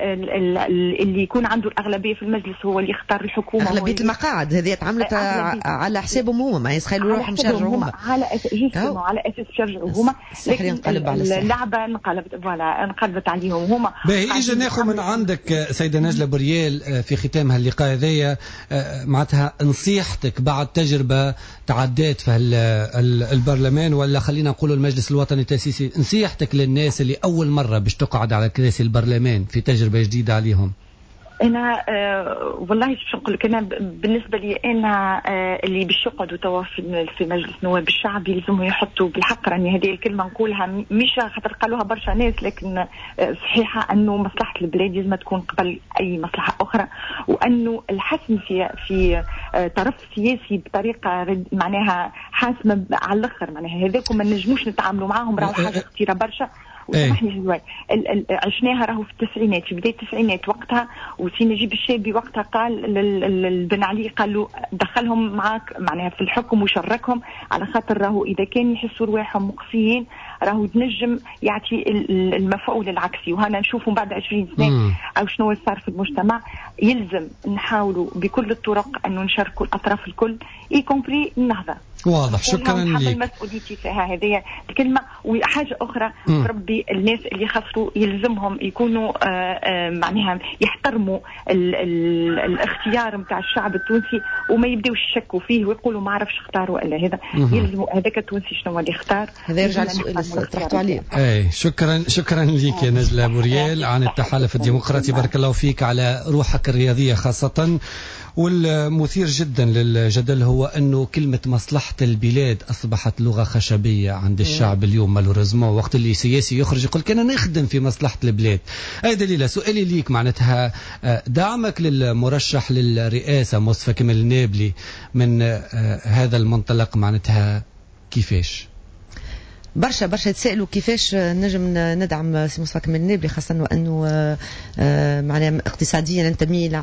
اللي يكون عنده الاغلبيه في المجلس هو اللي يختار الحكومه، اغلبيه المقاعد هذه تعملت على حسابهم هما، ما يسخلوا روحهم يشرجوا هما على اساس يشرجوا هما، لكن اللعبه انقلبت عليهم هما. باهي ناخذ من عندك سيدة نجلة بوريال في ختام هاللقاء هذايا، معناتها نصيحتك بعد تجربة تعدات في البرلمان، ولا خلينا نقول المجلس الوطني التأسيسي، نصيحتك للناس اللي أول مرة باش تقعد على كراسي البرلمان في تجربة جديدة عليهم؟ انا والله باش نقول لك، انا بالنسبه لي انا اللي باش يقعدوا توا في مجلس نواب الشعب يلزموا يحطوا بالحق، راني هذه الكلمه نقولها مش خاطر قالوها برشا ناس، لكن صحيحه انه مصلحه البلاد لازم تكون قبل اي مصلحه اخرى، وانه الحسم في طرف سياسي بطريقه معناها حاسمه على الاخر، معناها هذاكم ما نجموش نتعاملوا معاهم، راهو حاجه خطيره برشا. وسامحني شوي، عشناها راهو في التسعينات، في بداية التسعينات وقتها، وسي نجيب الشابي وقتها قال للبن علي، قال له دخلهم معاك معناها في الحكم وشركهم، على خاطر راهو إذا كان يحسوا رواحهم مقصيين راهو تنجم يعطي المفعول العكسي. وهنا نشوفوا بعد 20 سنة أو شنو صار في المجتمع. يلزم نحاولوا بكل الطرق أنه نشاركوا الأطراف الكل يكمبري النهضة. واضح، شكرا لك. مسؤوليتي فيها هذه الكلمة. وحاجة أخرى ربي، الناس اللي خسروا يلزمهم يكونوا معناها يحترموا الاختيار متاع الشعب التونسي، وما يبداوش يشكوا فيه ويقولوا ما عرفش اختار ولا هذا. يلزموا هذاك التونسي شنو اللي اختار. هذا يرجع للسؤال اللي طرحتوا عليه. اي شكرا لك يا نجلة بوريال عن التحالف الديمقراطي. بارك الله فيك على روحك الرياضية خاصة. والمثير جدا للجدل هو أنه كلمة مصلحة البلاد أصبحت لغة خشبية عند الشعب اليوم مالوريزمون، وقت اللي سياسي يخرج يقول كنا نخدم في مصلحة البلاد. أي دليل. سؤالي ليك معناتها دعمك للمرشح للرئاسة مصطفى كامل النابلي من هذا المنطلق معناتها كيفاش؟ برشا يتسائلوا كيفاش نجم ندعم سي مصطفى كامل النابلي، خاصة وأنه معناها اقتصاديا ننتمي إلى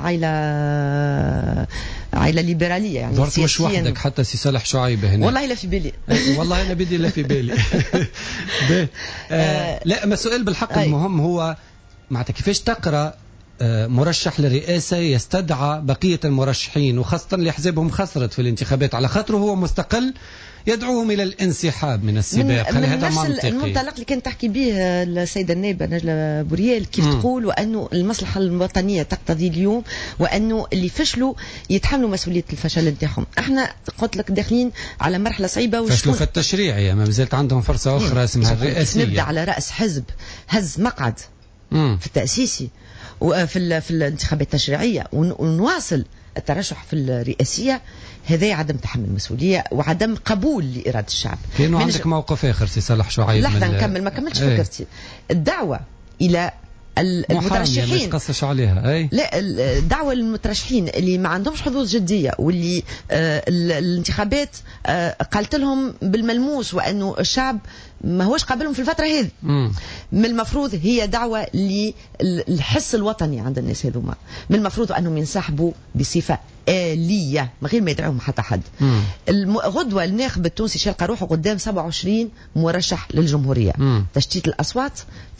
عائلة ليبرالية، يعني ظهرت مش وحدك، حتى سي صالح شعيب هنا. والله لا في بالي والله أنا بدي لا في بالي لا، ما سؤال بالحق المهم هو معناتها كيفاش تقرأ مرشح للرئاسة يستدعى بقية المرشحين، وخاصة اللي حزبهم خسرت في الانتخابات على خاطره هو مستقل، يدعوهم إلى الانسحاب من السباق. من هذا نفس منطقي. المنطلق اللي كان تحكي به السيدة النائبة نجلة بوريال، كيف تقول وأنه المصلحة الوطنية تقتضي اليوم وأنه اللي فشلوا يتحملوا مسؤولية الفشل نتاعهم. احنا قلت لك داخلين على مرحلة صعيبة، فشلوا في التشريعية، ما زالت عندهم فرصة أخرى اسمها الرئاسية. نبدأ على رأس حزب هز مقعد في التأسيسي وفي الانتخابات التشريعية ونواصل الترشح في الرئاسية، هذا عدم تحمل مسؤولية وعدم قبول لإرادة الشعب. كأنه عندك موقف آخر سي صالح شعيب. لحظة نكمل، ما كملتش فكرتي. الدعوة إلى المترشحين مش قصش عليها أي؟ لا، الدعوة للمترشحين اللي ما عندهمش حظوظ جدية واللي الانتخابات قالت لهم بالملموس وأنه الشعب ما هوش قابلهم في الفترة هذه، من المفروض هي دعوة للحس الوطني عند الناس هذوما، من المفروض أنهم ينسحبوا بصفة آلية من غير ما يدعوهم حتى حد. غدوة الناخب التونسي شالقى روحه قدام 27 مرشح للجمهورية. تشتيت الأصوات،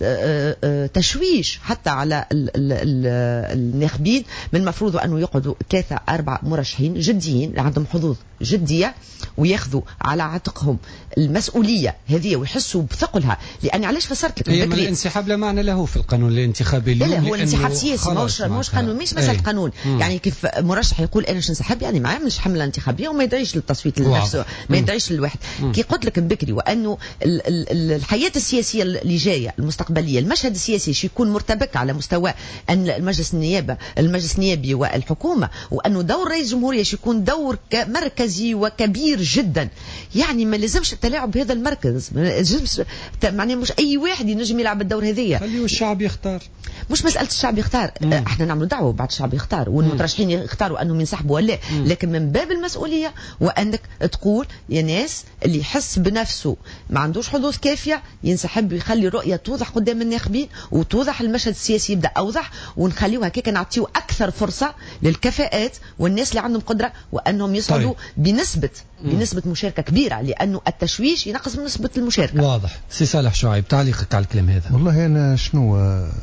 تشويش حتى على الناخبين، من المفروض أنه يقعدوا 3-4 مرشحين جديين اللي عندهم حظوظ جدية وياخذوا على عاتقهم المسؤولية هذه ويحسوا بثقلها. لأن علاش فسرت لك هي من الانسحاب لا معنى له في القانون الانتخابي اليوم. لا، هو الانسحاب سياسي مش قانون، مش مسألة قانون. يعني كيف مرشح يقول أنا ننسحب يعني ما يعملش حملة انتخابية وما يدعيش للتصويت لنفسه، ما يدعيش للواحد. كي قلت لك بكري وأنه الحياة السياسية اللي جاية المستقبلية، المشهد السياسي شو يكون مرتبك على مستوى أن المجلس النيابي والحكومة، وأنه دور رئيس الجمهورية شو يكون دور مركزي وكبير جدا. يعني ما لازمش التلاعب بهذا المركز، ما لازمش معناه مش أي واحد ينجم يلعب الدور هذية. خليه الشعب يختار، مش مسألة الشعب يختار. احنا نعملوا دعوة بعد الشعب يختار والمترشحين يختاروا أنهم ينسحبوا ولا، لكن من باب المسؤولية وأنك تقول يا ناس اللي يحس بنفسه ما عندوش حظوظ كافية ينسحب، ويخلي الرؤية توضح قدام الناخبين وتوضح المشهد السياسي يبدأ أوضح، ونخليوها هكاك نعطيو أكثر فرصة للكفاءات والناس اللي عندهم قدرة وأنهم يصعدوا بنسبة مشاركة كبيرة، لأنه التشويش ينقص من نسبة المشاركة. واضح. سي صالح شعيب، تعليقك على الكلام هذا؟ والله أنا شنو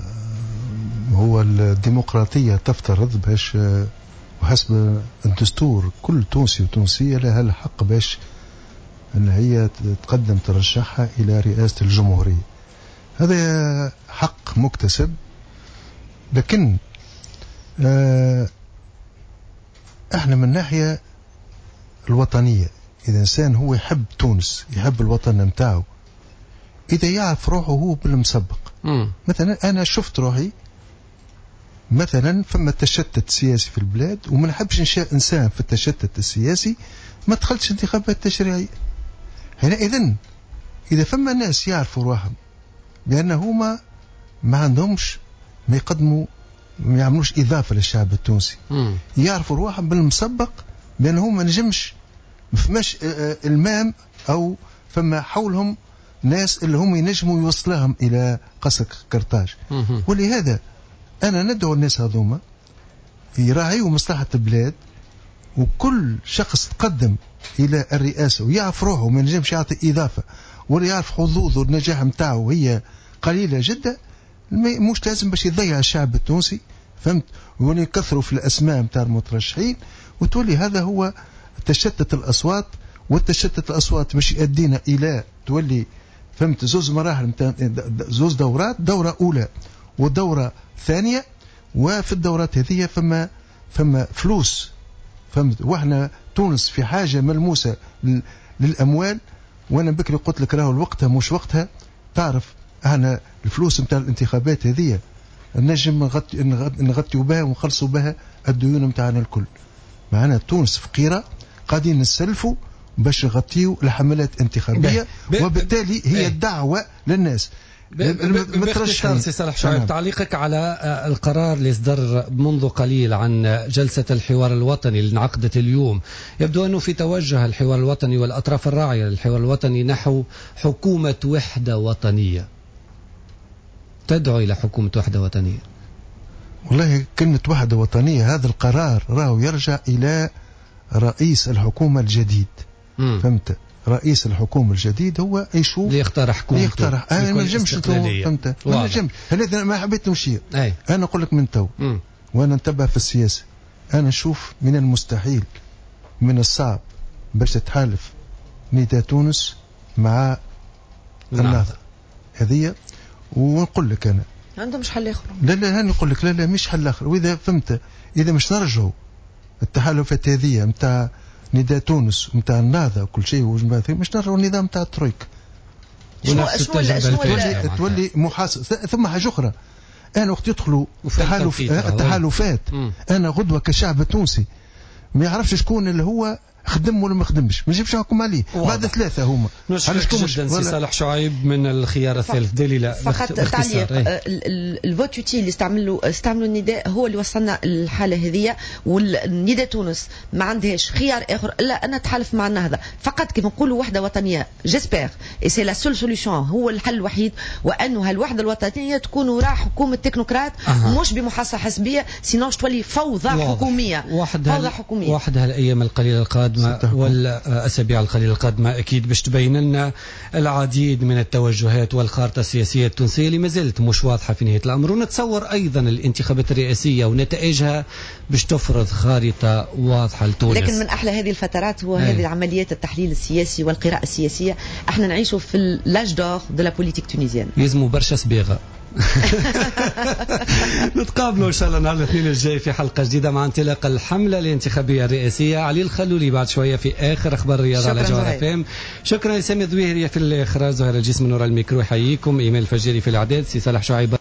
هو الديمقراطية تفترض باش وحسب الدستور كل تونسي وتونسية لها الحق باش أن هي تقدم ترشحها إلى رئاسة الجمهورية. هذا حق مكتسب، لكن احنا من ناحية الوطنية، إذا إنسان هو يحب تونس يحب الوطن متاعه، إذا يعرف روحه هو بالمسبق. مثلا أنا شفت روحي مثلا فما تشتت سياسي في البلاد، وما نحبش نشاء إنسان في التشتت السياسي ما دخلتش انتخابات تشريعية. هنا إذا فما ناس يعرفوا روحهم بأن هما ما عندهمش ما يقدموا ما يعملوش إضافة للشعب التونسي، يعرفوا روحهم بالمسبق بأن هما ما نجمش ما فماش المام أو فما حولهم ناس اللي هم ينجموا يوصلهم إلى قصر قرطاج. ولهذا أنا ندعو الناس هذوما يراعيوا مصلحة البلاد، وكل شخص تقدم إلى الرئاسة ويعرف روحه ما نجمش يعطي إضافة ولا يعرف حظوظه النجاح متاعه هي قليلة جدا، مش لازم باش يضيع الشعب التونسي، فهمت، ونكثروا في الأسماء متاع المترشحين، وتولي هذا هو تشتت الأصوات. والتشتت الأصوات مش يؤدينا إلى تولي فهمت زوز مراحل زوز دورات، دورة أولى ودورة ثانية، وفي الدورات هذه فما فلوس، فهمت، واحنا تونس في حاجة ملموسة للأموال. وانا بكري قلت لك راهو الوقتها مش وقتها، تعرف احنا الفلوس متاع الانتخابات هذه نجم نغطيوا بها ونخلصوا بها الديون متاعنا الكل. معنا تونس فقيرة قاعدين نسلفوا باش نغطيوا الحملات انتخابية، وبالتالي هي الدعوة للناس. باختصار سي صالح شعيب، تعليقك على القرار اللي صدر منذ قليل عن جلسة الحوار الوطني اللي انعقدت اليوم. يبدو أنه في توجه الحوار الوطني والأطراف الراعية للحوار الوطني نحو حكومة وحدة وطنية، تدعو إلى حكومة وحدة وطنية. والله كلمة وحدة وطنية هذا القرار راهو يرجع إلى رئيس الحكومة الجديد، فهمت، رئيس الحكومة الجديد هو يشوف اللي يختار حكومته، يختار. أنا ما نجمش فهمت، ما نجمش. هذا ما حبيت نشير. أنا أقول لك من تو وأنا نتبع في السياسة، أنا نشوف من المستحيل من الصعب باش تتحالف نداء تونس مع النهضة هذه. ونقول لك أنا عندهم حل آخر. لا أنا نقول لك لا مش حل آخر. وإذا فهمت إذا مش نرجعوا التحالفات هذه متاع نداء تونس ومتاع النهضة وكل شيء مش نرجعوا النظام متاع الترويكا تولي محاصر. ثم حاجة أخرى، أنا وقت يدخلوا التحالفات أنا غدوة كشعب تونسي ما يعرفش شكون اللي هو خدم ولا ما خدمش، ما نجيبش نحكم عليه بعد ثلاثة هما. نشكرك جدا سي صالح شعيب من الخيار الثالث. دليل فقط تعليق، الفوت يوتيل اللي استعملوا النداء هو اللي وصلنا الحالة هذه. والنداء تونس ما عندهاش خيار آخر إلا أن تحالف مع النهضة فقط. كيف نقولوا وحدة وطنية جيسبير اي سي لا سول سوليوشن، هو الحل الوحيد، وأنه هالوحدة الوطنية تكون وراء حكومة تكنوقراط مش بمحاصة حزبية، سينوش تولي فوضى حكومية. فوضى حكومية وحدها الأيام القليلة القادمة والأسابيع القليلة القادمة أكيد باش تبين لنا العديد من التوجهات والخارطة السياسية التونسية اللي ما زالت مش واضحة في نهاية الأمر. ونتصور أيضا الانتخابات الرئاسية ونتائجها باش تفرض خارطة واضحة لتونس. لكن من أحلى هذه الفترات هو هذه عمليات التحليل السياسي والقراءة السياسية. احنا نعيشه في اللاج دور دو لا بوليتيك تونيزيان. يزموا برشا صبيغة. نتقابلوا إن شاء الله نهار الاثنين الجاي في حلقة جديدة مع انطلاق الحملة الانتخابية الرئاسية. علي الخلولي بعد شوية في آخر أخبار الرياضة على جوهر FM. شكرا لسامي الظويهري في الإخراج، زهير الجسم من وراء الميكرو. يحييكم إيمان الفجيري في الإعداد، سي صالح شعيب